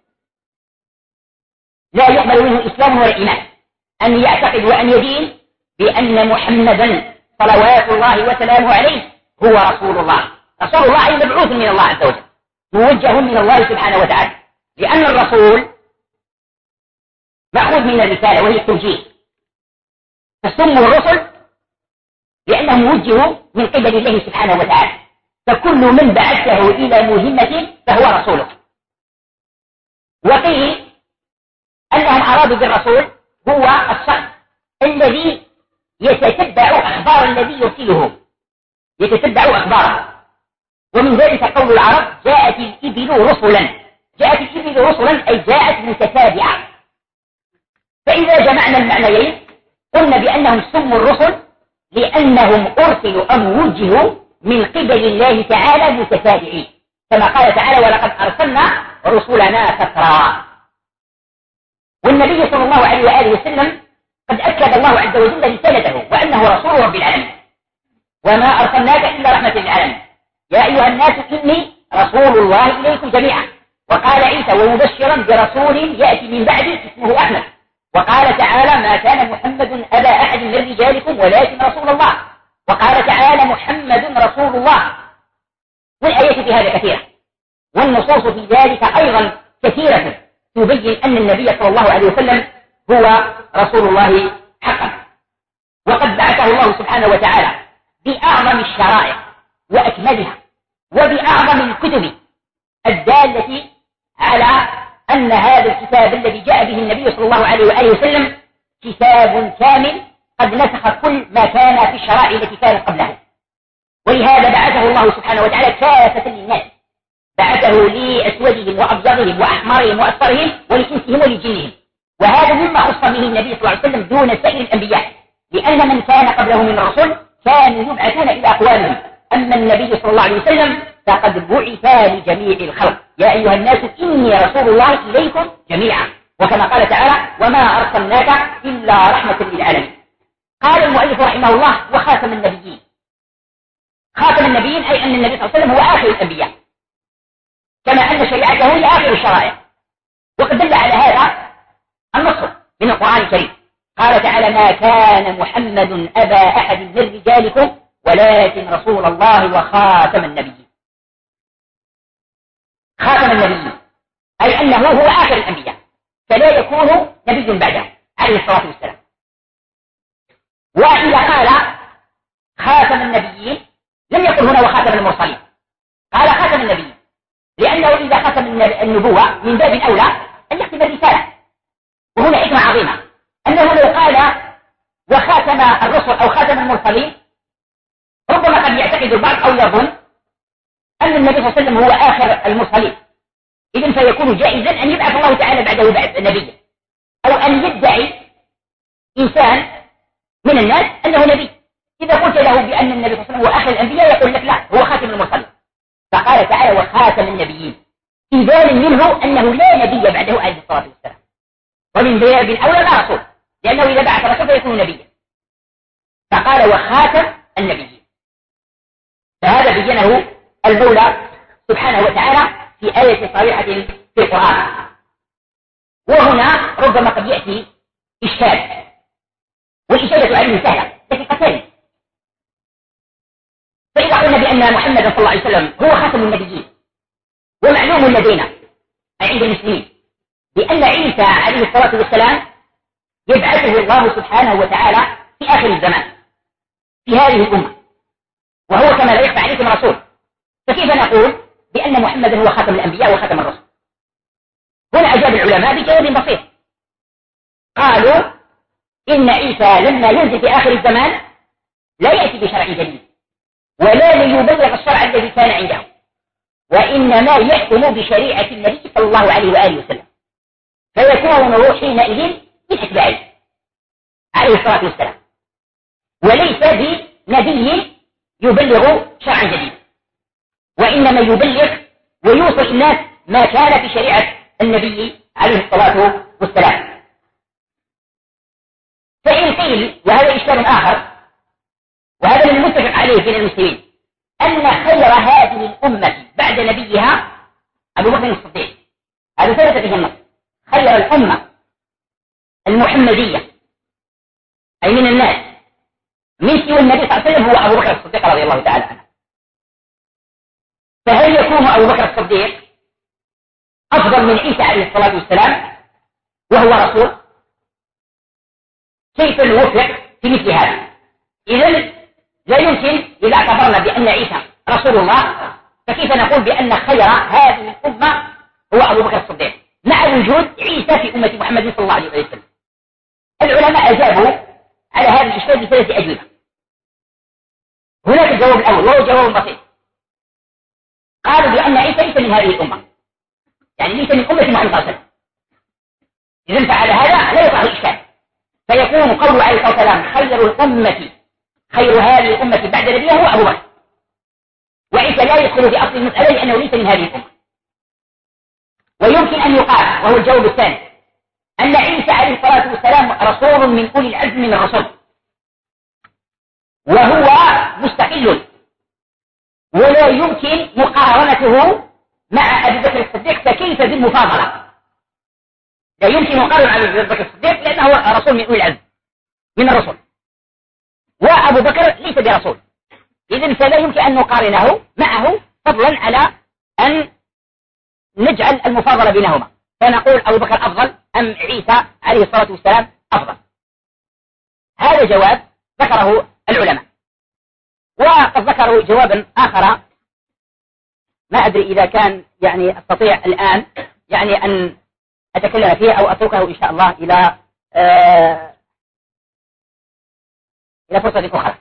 منه إسلام ولا إيمان، أن يعتقد وأن يدين بأن محمدا صلوات الله وسلامه عليه هو رسول الله. رسول الله أي مبعوث من الله عز وجل، موجه من الله سبحانه وتعالى، لأن الرسول مأخوذ من الرسالة وهي التوجيه، فسموا الرسل لأنهم وجهوا من قبل الله سبحانه وتعالى، فكل من بعثه إلى مهمة فهو رسوله. وقيل أنهم أرادوا بالرسول هو الشخص الذي يتتبع أخبار الذي يرسله، يتتبع أخباره. ومن ذلك قول العرب جاءت الإبل رسلا، جاءت الإبل رسلا أي جاءت متتابعة. فإذا جمعنا المعنيين قلنا بأنهم سموا الرسل لأنهم أرسلوا أو وجهوا من قبل الله تعالى متتابعين، كما قال تعالى ولقد أرسلنا رسلنا فترى. والنبي صلى الله عليه وآله وسلم قد أكد الله عز وجل رسالته وأنه رسول رب العالمين، وما أرسلناك إلا رحمة للعالمين، يا أيها الناس إني رسول الله إليكم جميعا. وقال عيسى ومبشرا برسول يأتي من بعدي اسمه أحمد. وقال تعالى ما كان محمد أبا أحد من رجالكم ولكن رسول الله. وقال تعالى محمد رسول الله. والآيات في هذا كثيرة، والنصوص في ذلك أيضا كثيرة تبين أن النبي صلى الله عليه وسلم هو رسول الله حقا. وقد بعثه الله سبحانه وتعالى بأعظم الشرائع وأكملها وبأعظم الكتب الدالة على أن هذا الكتاب الذي جاء به النبي صلى الله عليه وآله وسلم كتاب كامل قد نسخ كل ما كان في الشرائع التي كانت قبله، ولهذا بعثه الله سبحانه وتعالى كافة للناس، بعثه لأسودهم وأبيضهم وأحمرهم وأصفرهم ولإنسهم ولجنهم، وهذا مما خص به النبي صلى الله عليه وسلم دون سائر الأنبياء، لأن من كان قبله من الرسل كانوا يبعثون إلى أقوامهم، أما النبي صلى الله عليه وسلم فقد بعث لجميع الخلق. يا أيها الناس إني رسول الله إليكم جميعا، وكما قال تعالى وما أرسلناك إلا رحمة للعالمين. قال المؤلف رحمه الله وخاتم النبيين. خاتم النبيين أي أن النبي صلى الله عليه وسلم هو آخر الأنبياء، كما أن شريعته هي آخر الشرائع، وقد دل على هذا النص من القرآن الكريم. قال تعالى ما كان محمد أبا أحد من رجالكم ولكن رسول الله وخاتم النبيين. خاتم النبيين أي أنه هو آخر الأنبياء، فلا يكون نبي بعده عليه الصلاة والسلام. وإذا قال خاتم النبيين لم يقل هنا وخاتم المرسلين، قال خاتم النبيين، لأنه إذا ختم النبوة من باب أولى أن يختم الرسالة، وهنا حكمة عظيمة أنه لو قال وخاتم الرسل أو خاتم المرسلين ربما قد يعتقد البعض أو يظن أن النبي صلى الله عليه وسلم هو آخر المرسلين، إذن فيكون جائزا أن يبعث الله تعالى بعده بعث نبيا، أو أن يدعي إنسان من الناس أنه نبي. إذا قلت له بأن النبي صلى الله عليه وسلم هو آخر الأنبياء يقول لك لا، هو خاتم المرسلين. فقال تعالى وخاتم النبيين، إذان منه أنه لا نبي بعده عليه الصلاة والسلام، ومن باب أولى لا رسول، لأنه إذا بعث رسول فيكون نبيا. فقال وخاتم النبيين، فهذا بينه المولى سبحانه وتعالى في آية صريحة في القرآن. وهنا ربما قد يأتي إشكال، والإشكالة عليه سهلة دقيقتين. فإذا قلنا بأن محمد صلى الله عليه وسلم هو خاتم النبيين، ومعلوم لدينا أي عند المسلمين بأن عيسى عليه الصلاة والسلام يبعثه الله سبحانه وتعالى في آخر الزمان في هذه الأمة، وهو كما لا يخفى عليكم رسول، فكيف نقول بأن محمد هو خاتم الأنبياء وخاتم الرسل؟ هنا أجاب العلماء بجواب بسيط، قالوا إن عيسى لما ينزل في آخر الزمان لا يأتي بشرع جديد ولا ليبلغ الشرع الذي كان عنده، وإنما يحكم بشريعة النبي صلى الله عليه وآله وسلم، فيكون حينئذ من أتباعه عليه الصلاة والسلام، وليس بنبي يبلغ شرعا جديدا، وإنما يبلغ ويوصل الناس ما كان في شريعة النبي عليه الصلاة والسلام. فإن قيل، وهذا إشكال آخر وهذا من المتفق عليه بين المسلمين، أن خير هذه الأمة بعد نبيها أبو بكر الصديق، هذا ثبت به النص، خير الأمة المحمدية أي من الناس من سوى النبي صلى الله عليه وسلم هو أبو بكر الصديق رضي الله تعالى عنه. فهل يكون أبو بكر الصديق أفضل من عيسى عليه الصلاة والسلام وهو رسول؟ كيف نوفق في مثل هذا؟ إذن لا يمكن إذا اعتبرنا بأن عيسى رسول الله فكيف نقول بأن خير هذه الأمة هو أبو بكر الصديق مع وجود عيسى في أمة محمد صلى الله عليه وسلم؟ العلماء أجابوا على هذا الإشكال بثلاثة أجوبة. هناك الجواب الأول وهو جواب بسيط، قالوا بأن عيسى ليس من هذه الأمة، يعني ليس من أمة محمد صلى الله عليه وسلم، إذن فعلى هذا لا يقع الإشكال، فيكون قول عليه الصلاة والسلام خير الأمة خير هذه الأمة بعد نبيها هو أبو بكر، وعيسى لا يدخل في أصل المسألة لأنه ليس من هذه الأمة. ويمكن أن يقال وهو الجواب الثاني أن عيسى عليه الصلاة والسلام رسول من أولي العزم من الرسل، وهو مستقل ولا يمكن مقارنته مع أبي بكر الصديق، فكيف بالمفاضلة؟ لا يمكن مقارنة أبي بكر الصديق لأنه هو رسول من أولي العزم من الرسل، وأبو بكر ليس برسول، إذن فلا يمكن أن نقارنه معه فضلا على أن نجعل المفاضلة بينهما، فنقول أبو بكر أفضل أم عيسى عليه الصلاة والسلام أفضل. هذا جواب ذكره العلماء، وقد ذكروا جوابا آخر ما أدري إذا كان يعني أستطيع الآن يعني أن أتكلم فيه أو أتركه إن شاء الله إلى إلى فرصة أخرى.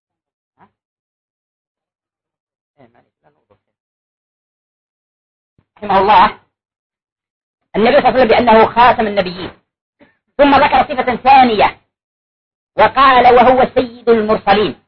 رحمه الله النبي صلى الله عليه وسلم بأنه خاتم النبيين، ثم ذكر صفة ثانية وقال وهو سيد المرسلين.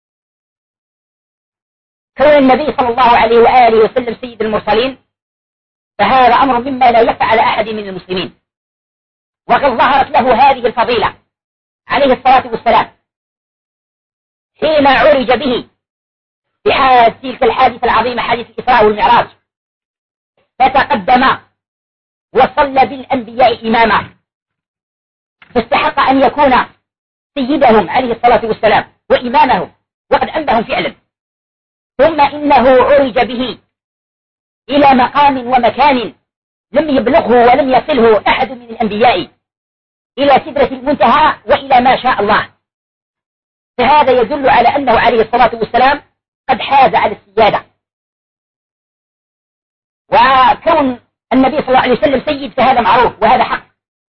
كون النبي صلى الله عليه وآله وسلم سيد المرسلين فهذا أمر مما لا يخفى على أحد من المسلمين، وقد ظهرت له هذه الفضيلة عليه الصلاة والسلام حين عرج به في تلك الحادثة العظيمة، حادث الإسراء والمعراج، فتقدم وصلى بالأنبياء إماما، فاستحق أن يكون سيدهم عليه الصلاة والسلام وإمامهم، وقد أنبهم فعلا. ثم إنه عرج به إلى مقام ومكان لم يبلغه ولم يصله أحد من الأنبياء، إلى سدرة المنتهى وإلى ما شاء الله، فهذا يدل على أنه عليه الصلاة والسلام قد حاز على السيادة. وكون النبي صلى الله عليه وسلم سيد فهذا معروف وهذا حق،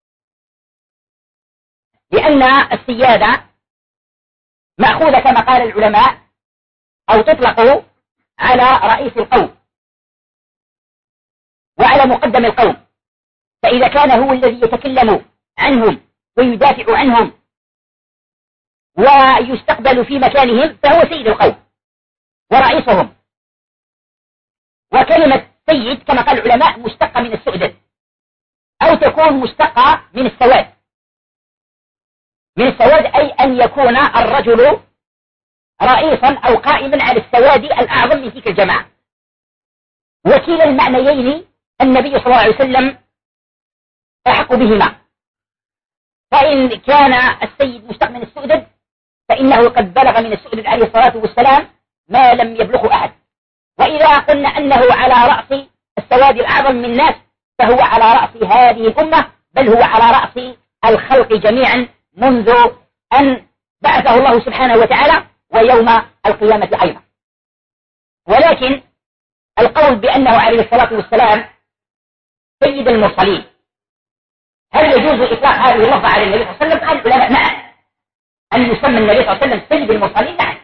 لأن السيادة مأخوذة كما قال العلماء أو تطلق على رئيس القوم وعلى مقدم القوم، فإذا كان هو الذي يتكلم عنهم ويدافع عنهم ويستقبل في مكانهم فهو سيد القوم ورئيسهم. وكلمة سيد كما قال العلماء مشتقة من السؤدد، أو تكون مشتقة من السواد. من السواد أي أن يكون الرجل رئيسا أو قائما على السواد الأعظم من تلك الجماعة. وكلا المعنيين النبي صلى الله عليه وسلم أحق بهما، فإن كان السيد مشتق من السؤدد فإنه قد بلغ من السؤدد عليه الصلاة والسلام ما لم يبلغه أحد. وإذا قلنا أنه على رأس السواد الأعظم من الناس فهو على رأس هذه الأمة، بل هو على رأس الخلق جميعا منذ أن بعثه الله سبحانه وتعالى ويوم القيامة أيضا. ولكن القول بأنه عليه الصلاة والسلام سيد المرسلين، هل يجوز إطلاق هذه اللفظة على النبي صلى الله عليه وسلم؟ قال العلماء نعم، أن يسمى النبي صلى الله عليه وسلم سيد المرسلين نعم.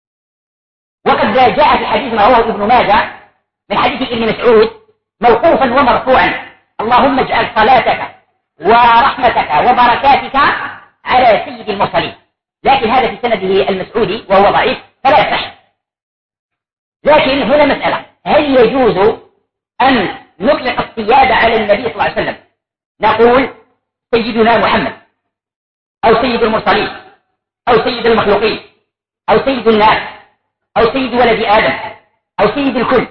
وقد جاء في حديث ما رواه ابن ماجه من حديث ابن مسعود موقوفا ومرفوعا: اللهم اجعل صلاتك ورحمتك وبركاتك على سيد المرسلين. لكن هذا في سنده المسعودي وهو ضعيف فلا يصح. لكن هنا مسألة: هل يجوز أن نطلق السيادة على النبي صلى الله عليه وسلم، نقول سيدنا محمد أو سيد المرسلين أو سيد المخلوقين أو سيد الناس أو سيد ولد آدم أو سيد الكل؟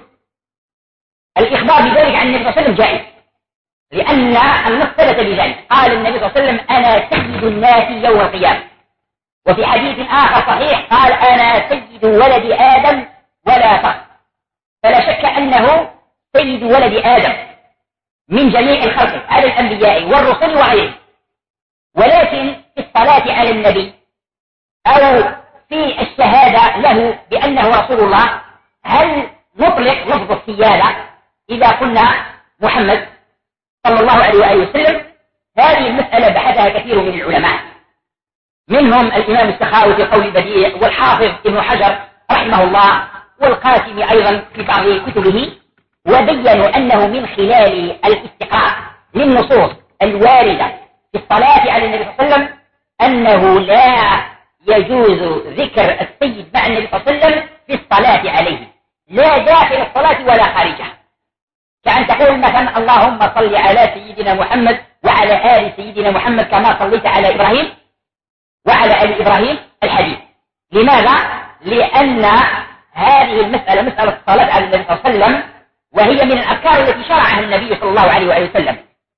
الإخبار بذلك عن النبي صلى الله عليه وسلم جائز، لأن النص ثبت بذلك. قال النبي صلى الله عليه وسلم: أنا سيد الناس يوم القيامة. وفي حديث آخر صحيح قال: أنا سيد ولد آدم ولا فخر. فلا شك أنه سيد ولد آدم من جميع الخلق على الأنبياء والرسل وغيرهم. ولكن في الصلاة على النبي أو في الشهادة له بأنه رسول الله، هل نطلق لفظ السيادة إذا قلنا محمد صلى الله عليه وآله وسلم؟ هذه المسألة بحثها كثير من العلماء، منهم الإمام السخاوي في قول البديع، والحافظ ابن حجر رحمه الله، والقاسم أيضا في بعض كتبه، وبينوا أنه من خلال الاستقراء للنصوص الواردة في الصلاة على النبي صلى الله عليه وسلم أنه لا يجوز ذكر السيد مع النبي صلى الله عليه وسلم في الصلاة عليه، لا داخل الصلاة ولا خارجها. كأن تقول مثلا: اللهم صل على سيدنا محمد وعلى آل سيدنا محمد كما صليت على إبراهيم وعلى آل إبراهيم الحديث. لماذا؟ لأن هذه المسألة، مسألة الصلاة على النبي صلى الله عليه وسلم، وهي من الأفكار التي شرعها النبي صلى الله عليه وآله وسلم،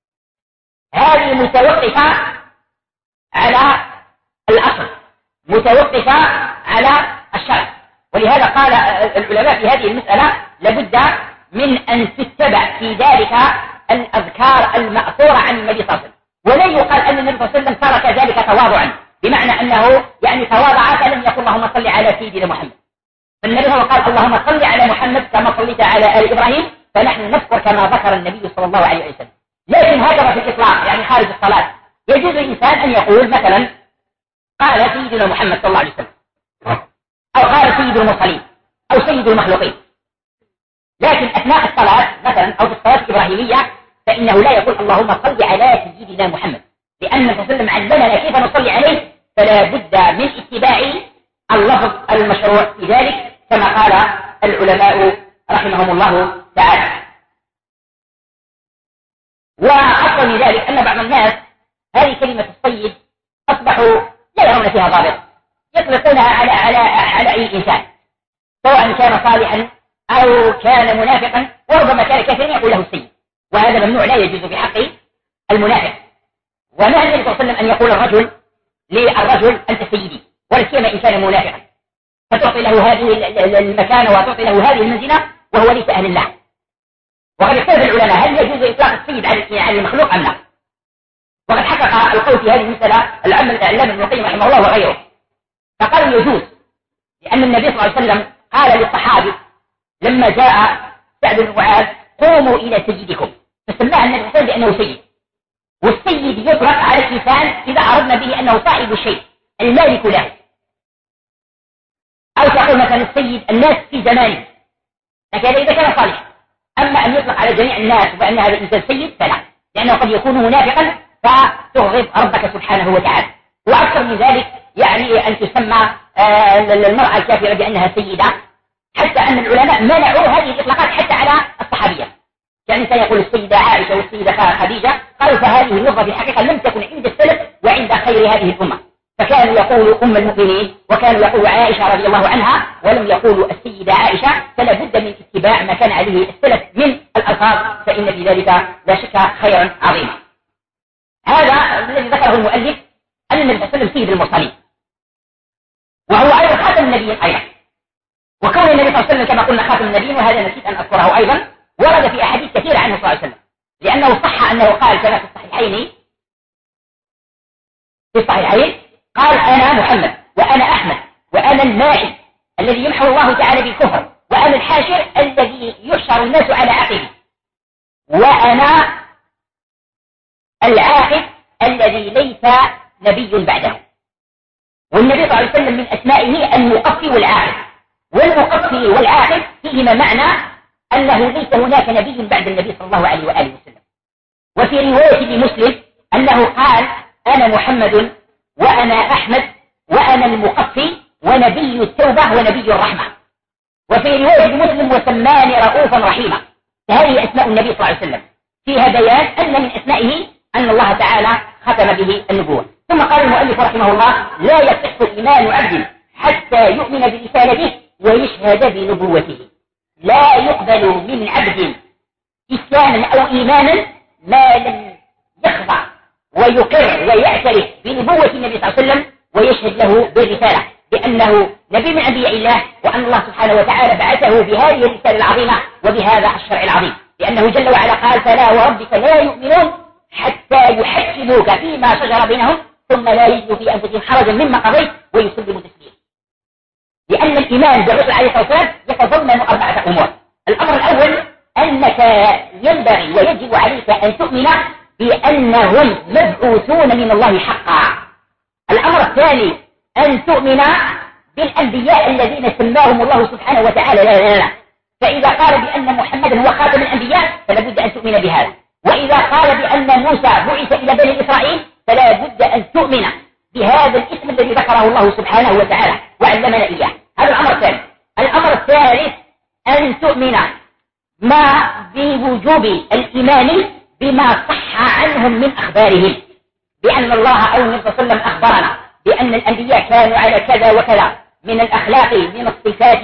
هذه متوقفة على الأصل، متوقفة على الشرع. ولهذا قال العلماء في هذه المسألة: لابد من أن تتبع في ذلك الأذكار المأثورة عن النبي صلى الله عليه وسلم. ولا يقال أن النبي صلى الله عليه وسلم ترك ذلك تواضعا، بمعنى أنه يعني تواضع فلم يقل اللهم صل على سيدنا محمد. فالنبي صلى الله عليه وسلم قال: اللهم صل على محمد كما صليت على آل إبراهيم، فنحن نذكر كما ذكر النبي صلى الله عليه وسلم. لكن هكذا في الإطلاق، يعني خارج الصلاة، يجوز الإنسان أن يقول مثلا: قال سيدنا محمد صلى الله عليه وسلم، أو قال سيد المرسلين، أو سيد المخلوقين. لكن أثناء الصلاة مثلا أو في الصلاة الإبراهيمية فإنه لا يقول اللهم صل على سيدنا محمد، لأن النبي صلى الله عليه وسلم علمنا كيف نصلي عليه، فلا بد من اتباع اللفظ المشروع في ذلك كما قال العلماء رحمهم الله تعالى. وأفضل من ذلك أن بعض الناس هذه كلمة السيد أصبحوا لا يرون فيها ضابط، يطلقونها على أي إنسان سواء كان صالحا أو كان منافقا، وربما كان كافرا يقول له السيد، وهذا ممنوع لا يجوز في حق المنافق. ونهى النبي صلى الله عليه وسلم أن يقول الرجل للرجل أنت سيدي، ولا سيما إن كان منافقا، فتعطي له هذه المكانة وتعطي له هذه المنزلة وهو ليس أهل الله. وقد اختلف العلماء هل يجوز إطلاق السيد على المخلوق أم لا؟ وقد حقق القول في هذه المسألة العلامة ابن القيم رحمه الله وغيره، فقالوا يجوز، لأن النبي صلى الله عليه وسلم قال للصحابة لما جاء سعد بن معاذ قوموا إلى سيدكم، فسماه النبي صلى الله عليه وسلم بأنه سيد. والسيد يطلق على الإنسان إذا أردنا به أنه صاحب الشيء المالك له، أو تقول مثلا السيد الناس في زمانه، لكن إذا كان صالحا. أما أن يطلق على جميع الناس وأن هذا الإنسان سيد فلا، لأنه قد يكون منافقا فتغضب ربك سبحانه وتعالى. وأكثر من ذلك يعني أن تسمى المرأة الكافرة بأنها سيدة، حتى أن العلماء منعوا هذه الإطلاقات حتى على الصحابية، يعني سيقول السيدة عائشة والسيدة خديجة، قالوا فهذه اللغة في الحقيقة لم تكن عند السلف وعند خير هذه الأمة، فكانوا يقولوا أم المؤمنين وكانوا يقولوا عائشة رضي الله عنها ولم يقولوا السيدة عائشة، فلا بد من اتباع ما كان عليه السلف من الألفاظ، فإن في ذلك لا شك خيرا عظيما. هذا الذي ذكره المؤلف أن النبي صلى الله عليه وسلم سيد المرسلين، وهو أيضا خاتم النبيين أيضا، وكون النبي صلى الله عليه وسلم كما قلنا خاتم النبيين، وهذا نسيت أن أذكره أيضا، ورد في أحاديث كثيرة عنه صلى الله عليه وسلم، لأنه صح أنه قال كما في الصحيحين قال أنا محمد وأنا أحمد وأنا الماحي الذي يمحو الله تعالى بالكفر، وأنا الحاشر الذي يحشر الناس على عقبه، وأنا العاقب الذي ليس نبي بعده. والنبي صلى الله عليه وسلم من أسمائه المقفي والعاقب، والمقفي والعاقب فيهما معنى أنه ليس هناك نبي بعد النبي صلى الله عليه وآله وسلم. وفي رواية لمسلم أنه قال أنا محمد وأنا أحمد وأنا المقفي ونبي التوبة ونبي الرحمة. وفي رواية لمسلم وسماني رؤوفا رحيما. فهذه أسماء النبي صلى الله عليه وسلم، فيها بيان أن من أسمائه أن الله تعالى ختم به النبوة. ثم قال المؤلف رحمه الله لا يصح إيمان عبد حتى يؤمن برسالته ويشهد بنبوته. لا يقبل من عبد إسلاما أو إيمانا ما لم يخضع ويقر ويعترف بنبوة النبي صلى الله عليه وسلم ويشهد له بالرسالة بأنه نبي من أنبياء الله، وأن الله سبحانه وتعالى بعثه بهذه الرسالة العظيمة وبهذا الشرع العظيم، لأنه جل وعلا قال فلا وربك لا يؤمنون حتى يحكموك فيما شجر بينهم ثم لا يجدوا في أنفسهم حرجا مما قضيت ويسلموا تسليما. لأن الإيمان بالرسول عليه الصلاة والسلام يتضمن 4 أمور. الأمر الأول أنك ينبغي ويجب عليك أن تؤمن بأنهم مبعوثون من الله حقا. الأمر الثاني أن تؤمن بالأنبياء الذين سماهم الله سبحانه وتعالى لا. فإذا قال بأن محمدا هو خاتم الأنبياء فلا بد أن تؤمن بهذا، وإذا قال بأن موسى بعث إلى بني إسرائيل فلا بد أن تؤمن بهذا الاسم الذي ذكره الله سبحانه وتعالى وعلمنا إياه. هذا الأمر الثاني. الأمر الثالث أن تؤمن ما بوجوب الإيمان بما صح عنهم من أخبارهم، بأن الله أو النبي صلى الله عليه وسلم أخبرنا بأن الأنبياء كانوا على كذا وكذا من الأخلاق من الصفات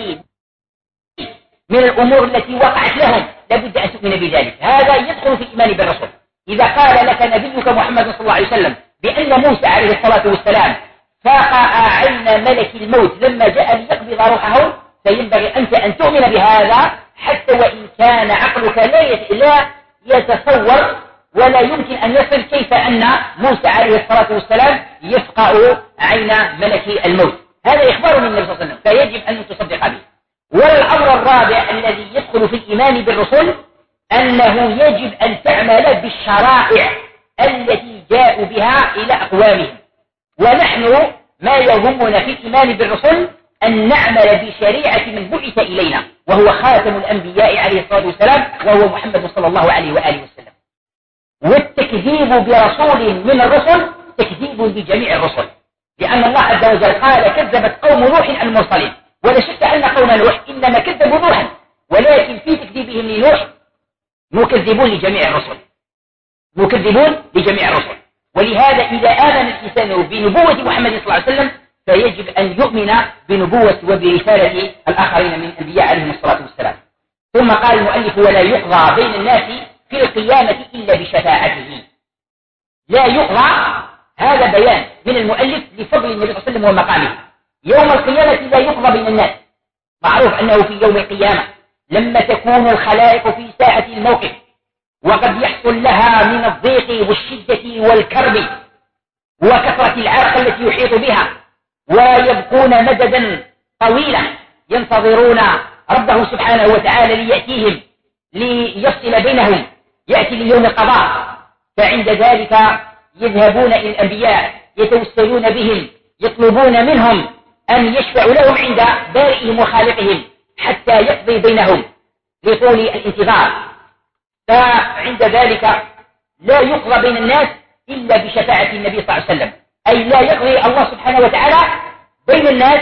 من الأمور التي وقعت لهم، لابد أن تؤمن بذلك. هذا يدخل في الإيمان بالرسول. إذا قال لك نبيك محمد صلى الله عليه وسلم بأن موسى عليه الصلاة والسلام فاق عين ملك الموت لما جاء ليقبض روحه، فينبغي أنت أن تؤمن بهذا حتى وإن كان عقلك لا يتصور ولا يمكن أن يصل كيف أن موسى عليه الصلاة والسلام يفقع عين ملك الموت. هذا إخبار من النبي صلى الله عليه وسلم، فيجب أن تصدق به. والأمر الرابع الذي يدخل في الإيمان بالرسل أنه يجب أن تعمل بالشرائع التي جاءوا بها إلى أقوامهم. ونحن ما يهمنا في الإيمان بالرسل أن نعمل بشريعة من بعث إلينا، وهو خاتم الأنبياء عليه الصلاة والسلام، وهو محمد صلى الله عليه وآله وسلم. والتكذيب برسول من الرسل تكذيب لجميع الرسل، لأن الله عز وجل قال كذبت قوم نوح المرسلين، ولا شك أن قوم نوح إنما كذبوا نوحا، ولكن في تكذيبهم لنوح مكذبون لجميع الرسل، مكذبون لجميع الرسل. ولهذا إذا آمن الإنسان بنبوة محمد صلى الله عليه وسلم فيجب أن يؤمن بنبوة وبرسالة الآخرين من الأنبياء عليهم الصلاة والسلام. ثم قال المؤلف: ولا يقضى بين الناس في القيامة إلا بشفاعته. لا يقضى، هذا بيان من المؤلف لفضل النبي صلى الله عليه وسلم ومقامه. يوم القيامة لا يقضى بين الناس، معروف أنه في يوم القيامة لما تكون الخلائق في ساعة الموقف، وقد يحصل لها من الضيق والشدة والكرب وكثرة العرق التي يحيط بها، ويبقون مددا طويلا ينتظرون ربه سبحانه وتعالى ليأتيهم ليفصل بينهم، يأتي ليوم القضاء. فعند ذلك يذهبون إلى الأنبياء يتوسلون بهم، يطلبون منهم أن يشفعوا لهم عند بارئهم وخالقهم حتى يقضي بينهم لطول الانتظار. فعند ذلك لا يقضى بين الناس إلا بشفاعة النبي صلى الله عليه وسلم، أي لا يقضي الله سبحانه وتعالى بين الناس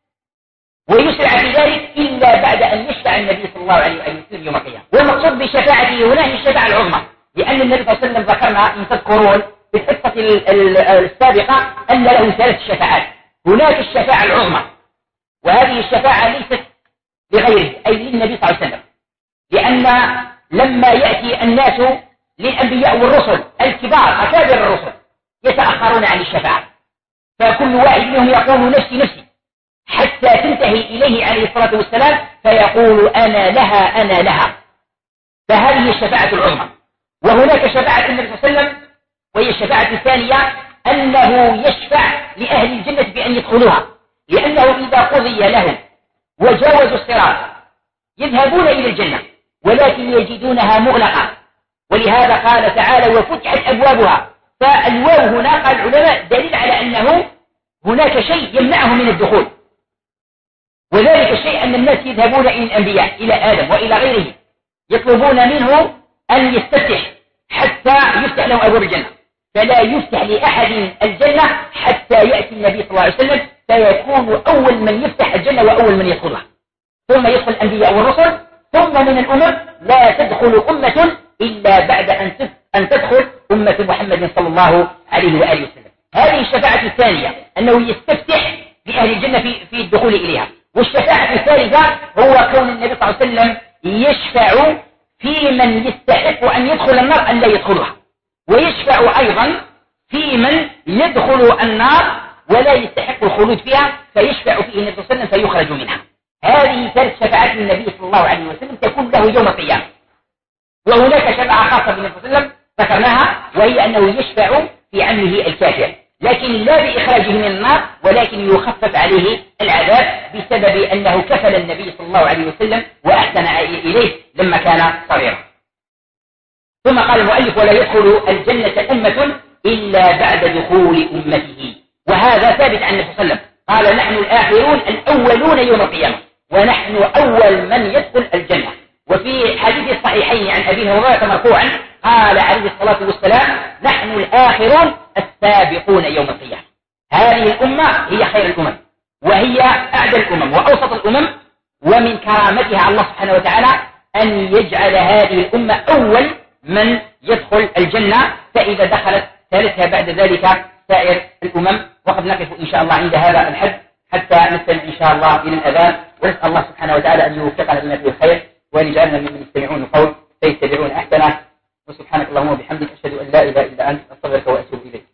ويسرع في ذلك إلا بعد أن يشفع النبي صلى الله عليه وسلم يوم القيامة. والمقصود بشفاعته هنا هي الشفاعة العظمى، لأن النبي صلى الله عليه وسلم ذكرنا إن تذكرون في القصة السابقة أن له 3 شفاعات. هناك الشفاعة العظمى، وهذه الشفاعة ليست لغيره أي للنبي صلى الله عليه وسلم، لأن لما يأتي الناس للأنبياء والرسل الكبار أكابر الرسل يتأخرون عن الشفاعة، فكل واحد منهم يقول نفسي نفسي حتى تنتهي إليه عليه الصلاة والسلام فيقول أنا لها أنا لها. فهذه الشفاعة العظمى. وهناك شفاعة النبي صلى الله عليه وسلم وهي الشفاعة الثانية، أنه يشفع لأهل الجنة بأن يدخلوها، لأنه إذا قضي لهم وجاوزوا الصراط يذهبون إلى الجنة ولكن يجدونها مغلقة، ولهذا قال تعالى وفتحت أبوابها. فالواو هنا قال العلماء دليل على أنه هناك شيء يمنعه من الدخول، وذلك الشيء أن الناس يذهبون إلى الأنبياء إلى آدم وإلى غيره يطلبون منه أن يستفتح حتى يفتح لهم أبواب الجنة، فلا يفتح لأحد الجنة حتى يأتي النبي صلى الله عليه وسلم فيكون أول من يفتح الجنة وأول من يدخلها، ثم يدخل الأنبياء والرسل، ثم من الأمم لا تدخل أمة إلا بعد أن تدخل أمة محمد صلى الله عليه وآله وسلم. هذه الشفاعة الثانية أنه يستفتح لأهل الجنة في الدخول إليها. والشفاعة الثالثة هو كون النبي صلى الله عليه وسلم يشفع في من يستحق أن يدخل النار أن لا يدخلها، ويشفع أيضا في من يدخل النار ولا يستحق الخلود فيها فيشفع فيه النبي صلى الله عليه وسلم فيخرج منها. هذه 3 شفاعات النبي صلى الله عليه وسلم تكون له يوم القيامة. وهناك شفاعة خاصة بالنبي صلى الله عليه وسلم ذكرناها، وهي أنه يشفع في عمه الكافر، لكن لا بإخراجه من النار، ولكن يخفف عليه العذاب بسبب أنه كفل النبي صلى الله عليه وسلم وأحسن إليه لما كان صغيرا. ثم قال المؤلف ولا يدخل الجنة أمة إلا بعد دخول أمته. وهذا ثابت عن النبي صلى الله عليه وسلم، قال نحن الآخرون الأولون يوم القيامة ونحن أول من يدخل الجنة. وفي حديث الصحيحين عن أبي هريرة مرفوعا قال عليه الصلاة والسلام نحن الآخرون السابقون يوم القيامة. هذه الأمة هي خير الأمم وهي أعدى الأمم وأوسط الأمم، ومن كرامتها الله سبحانه وتعالى أن يجعل هذه الأمة أول من يدخل الجنة، فإذا دخلت ثالثها بعد ذلك سائر الأمم. وقد نقف إن شاء الله عند هذا الحد حتى نستمع إن شاء الله إلى الأذان، ونسأل الله سبحانه وتعالى أن يوفقنا لما فيه الخير وأن يجعلنا ممن يستمعون القول فيتبعون أحسنه. وسبحانك اللهم وبحمدك أشهد أن لا إله إلا أنت أستغفرك وأتوب إليك.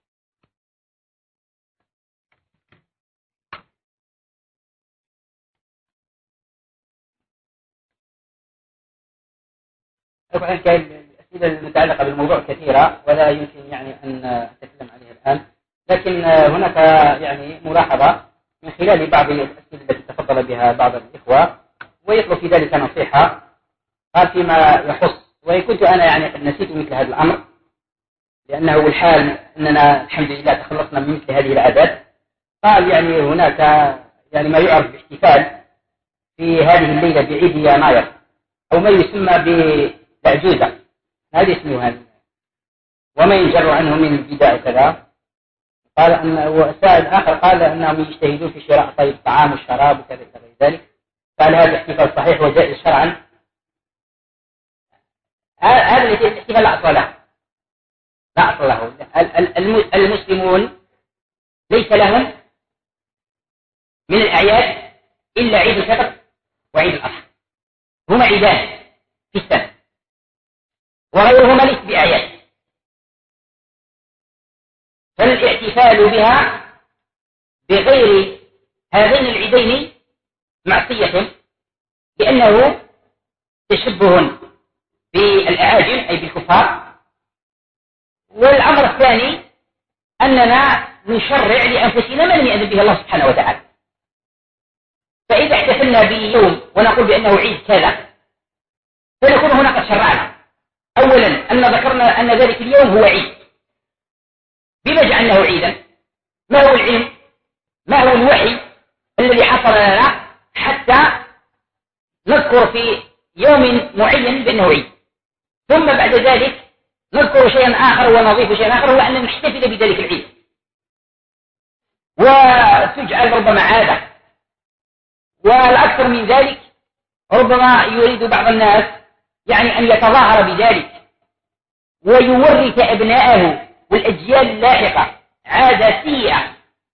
طبعا كان الأسئلة المتعلقة بالموضوع كثيرة ولا يمكن يعني أن أتكلم عليها الآن، لكن هناك يعني ملاحظة من خلال بعض الأسئلة التي تفضل بها بعض الإخوة ويطلب في ذلك نصيحة. قال فيما يخص، وإن كنت أنا يعني قد نسيت مثل هذا الأمر لأنه الحال أننا الحمد لله تخلصنا من مثل هذه العادات. قال يعني هناك يعني ما يعرف باحتفال في هذه الليلة بعيد يناير أو ما يسمى بالعجوزة، هذه اسمها، وما ينجر عنه من البدع كذا. قال أن وسائل آخر قال أنهم يجتهدون في شراء طيب الطعام والشراب وكذا غير ذلك. قال هذا الاحتفال صحيح وجائز شرعا. هذا الاحتفال لا أصل له، لا أصل له. المسلمون ليس لهم من الأعياد إلا عيد الفطر وعيد الأضحى، هما عيدان في السنة وغيرهما ليس بأعياد، فالاحتفال بها بغير هذين العيدين معصية، لأنه تشبه بالأعاجم أي بالكفار. والأمر الثاني أننا نشرع لأنفسنا ما لم يأذن به الله سبحانه وتعالى. فإذا احتفلنا بيوم ونقول بأنه عيد كذا فنكون هنا قد شرعنا. أولا أن ذكرنا أن ذلك اليوم هو عيد، بما جعلناه عيدا؟ ما هو العلم؟ ما هو الوحي الذي حصل لنا حتى نذكر في يوم معين بأنه عيد، ثم بعد ذلك نذكر شيئا آخر ونضيف شيئا آخر، هو أن نحتفل بذلك العيد، وتجعل ربما عادة. والأكثر من ذلك ربما يريد بعض الناس يعني أن يتظاهر بذلك ويورث أبناءه والأجيال اللاحقة عادة سيئة،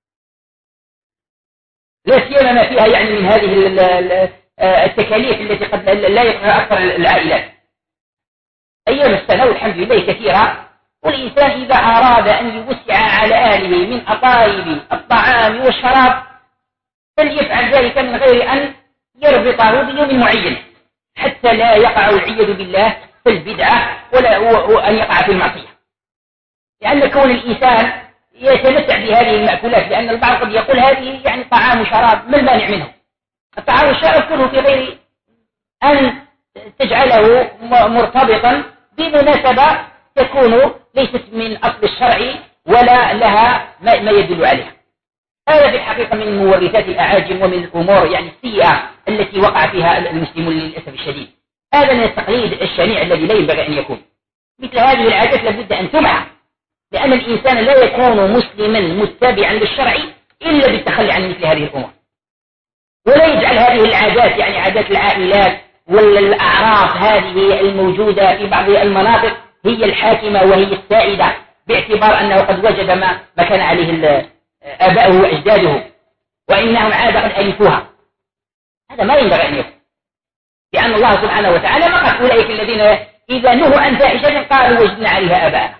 لا سيما ما فيها يعني من هذه التكاليف التي قد لا يقرأ أكثر العائلات. أيام السنة والحمد لله كثيرة، والإنسان إذا أراد أن يوسع على أهله من أطايب الطعام والشراب فليفعل ذلك من غير أن يربطه بيوم معين، حتى لا يقع العياذ بالله في البدعة ولا أن يقع في المعصية. لأن كون الإنسان يتمتع بهذه المأكولات، لأن البعض قد يقول هذه يعني طعام وشراب، ما المانع منه؟ الطعام والشراب كله في غير أن تجعله مرتبطا بمناسبة تكون ليست من أصل الشرع ولا لها ما يدل عليها. هذا في الحقيقة من مورثات الأعاجم ومن الأمور يعني السيئة التي وقع فيها المسلمون للأسف الشديد. هذا من التقليد الشنيع الذي لا ينبغي أن يكون. مثل هذه العادات لابد أن تمحى، لأن الإنسان لا يكون مسلما متبعا للشرع إلا بالتخلي عن مثل هذه الأمور، ولا يجعل هذه العادات يعني عادات العائلات والأعراف هذه الموجودة في بعض المناطق هي الحاكمة وهي السائدة، باعتبار أنه قد وجد ما كان عليه آباؤه وأجداده وإنهم عادة قد ألفوها. هذا ما ينبغي أن يكون، لأن الله سبحانه وتعالى ما قال أولئك الذين إذا نهوا عن فاحشة قالوا وجدنا عليها آباءنا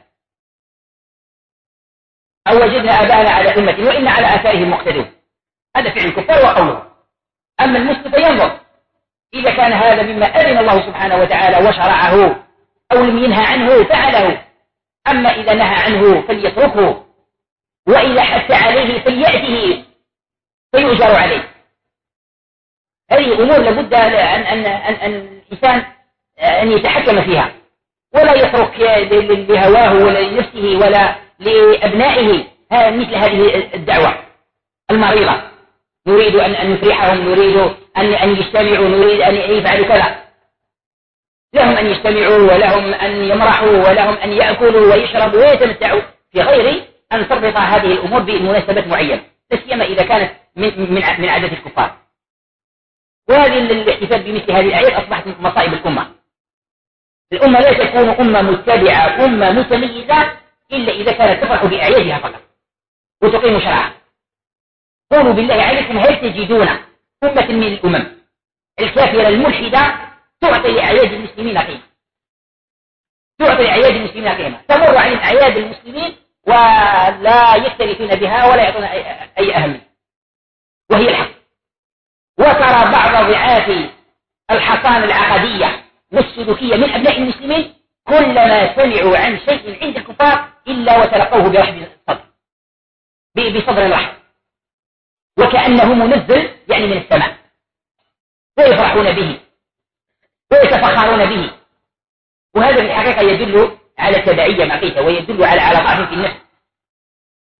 أو وجدنا آباءنا على أمة وإن على آثارهم مقتدون. هذا فعل الكفار وقوله. أما المسلم فينظر إذا كان هذا مما أذن الله سبحانه وتعالى وشرعه أو لم ينهى عنه فعله، أما إذا نهى عنه فليتركه، وإذا حث عليه فليأته فيؤجر عليه. هذه أمور لابد أن الإنسان أن يتحكم فيها، ولا يترك لهواه ولا لنفسه ولا لأبنائه مثل هذه الدعوة المريضة. نريد أن نفرحهم، نريد أن يجتمعوا، نريد أن يفعلوا كذا. لهم أن يجتمعوا ولهم أن يمرحوا ولهم أن يأكلوا ويشربوا ويتمتعوا، في غير أن تربط هذه الأمور بمناسبات معينة، لا سيما إذا كانت من عادات الكفار. وهذه الاحتفال بمثل هذه الأعياد أصبحت من مصائب الأمة. الأمة لا تكون أمة متبعة أمة متميزة إلا إذا كانت تفرح بأعيادها فقط وتقيم شرعها. قولوا بالله عليكم هل تجدون أمة من الأمم الكافرة الملحدة تعطي لأعياد المسلمين قيمة، تعطي لأعياد المسلمين قيمة، تمر عن أعياد المسلمين ولا يختلفون بها ولا يعطون أي أهمية، وهي الحق. وترى بعض ضعاف الحصانة العقدية والسلوكية من أبناء المسلمين كلما سمعوا عن شيء عند الكفار إلا وتلقوه برحب الصدر، بصدر رحب، وكأنه منزل يعني من السماء، ويفرحون به ويتفخرون به. وهذا في الحقيقة يدل على تبعية مقيتة ويدل على ضعف في النفس.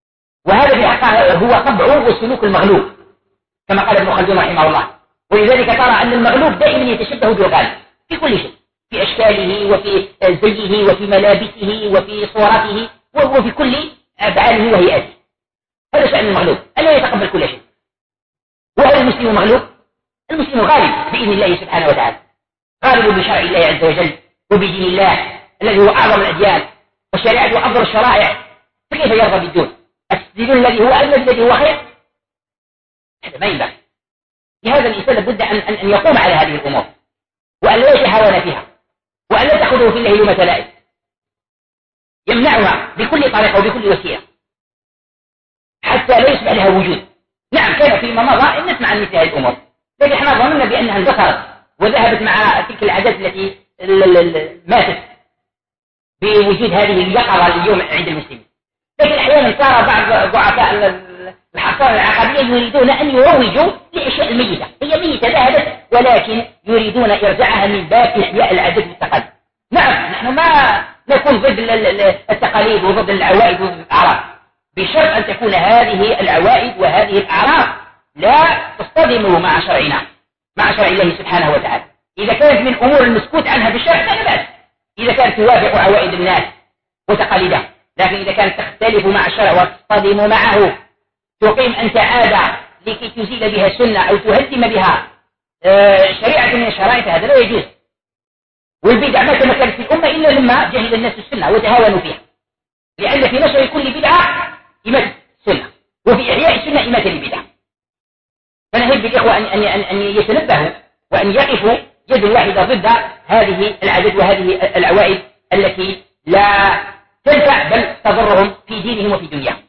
وهذا في الحقيقة هو طبع وسلوك المغلوب كما قال ابن خلدون رحمه الله. ولذلك ترى أن المغلوب دائما يتشبه بالغالب في كل شيء، في أشكاله وفي زيه وفي ملابسه وفي صورته وفي كل أفعاله وهيئاته. هذا شأن المغلوب، ألا يتقبل كل شيء. وهل المسلم مغلوب؟ المسلم غالب بإذن الله سبحانه وتعالى، غالب بشرع الله عز وجل وبدين الله الذي هو أعظم الأديان والشريعة أفضل الشرائع. فكيف يرضى بالدون؟ الدين الذي هو أجمل الذي هو خير؟ هذا ما ينبغي. لهذا الإنسان لابد أن يقوم على هذه الأمور وأن لا يتهاون فيها وأن لا تأخذه في الله لومة لائم، يمنعها بكل طريقة وبكل وسيلة حتى لا يصبح لها وجود. نعم كان فيما مضى أن نسمع عن مثل هذه الأمور، لكن احنا ظننا بأنها اندثرت وذهبت مع تلك العادات التي ماتت بوجود هذه اليقظة اليوم عند المسلمين. لكن أحيانا صار بعض ضعفاء الحصانة العقدية يريدون أن يروجوا لأشياء الميتة، هي ميتة ذهبت ولكن يريدون إرجاعها من باب إحياء العادات والتقاليد. نعم نحن ما نكون ضد التقاليد وضد العوائد وضد الأعراف، بشرط أن تكون هذه العوائد وهذه الأعراف لا تصطدم مع شرعنا، مع شرع الله سبحانه وتعالى. إذا كانت من أمور المسكوت عنها بالشرع فلا بأس، إذا كانت توافق عوائد الناس وتقاليدهم. لكن إذا كانت تختلف مع الشرع وتصطدم معه، تقيم أنت عادة لكي تزيل بها سنة أو تهدم بها شريعة من الشرائع، هذا لا يجوز. والبدع ما تمكنت في الأمة إلا لما جهل الناس السنة وتهاونوا فيها، لأن في نشر كل بدعة إماتة السنة وفي إحياء السنة إماتة البدعة. فنهب بالإخوة أن يتنبهوا وأن يقفوا يد واحدة ضد هذه العادات وهذه العوائد التي لا تنفع بل تضرهم في دينهم وفي دنياهم.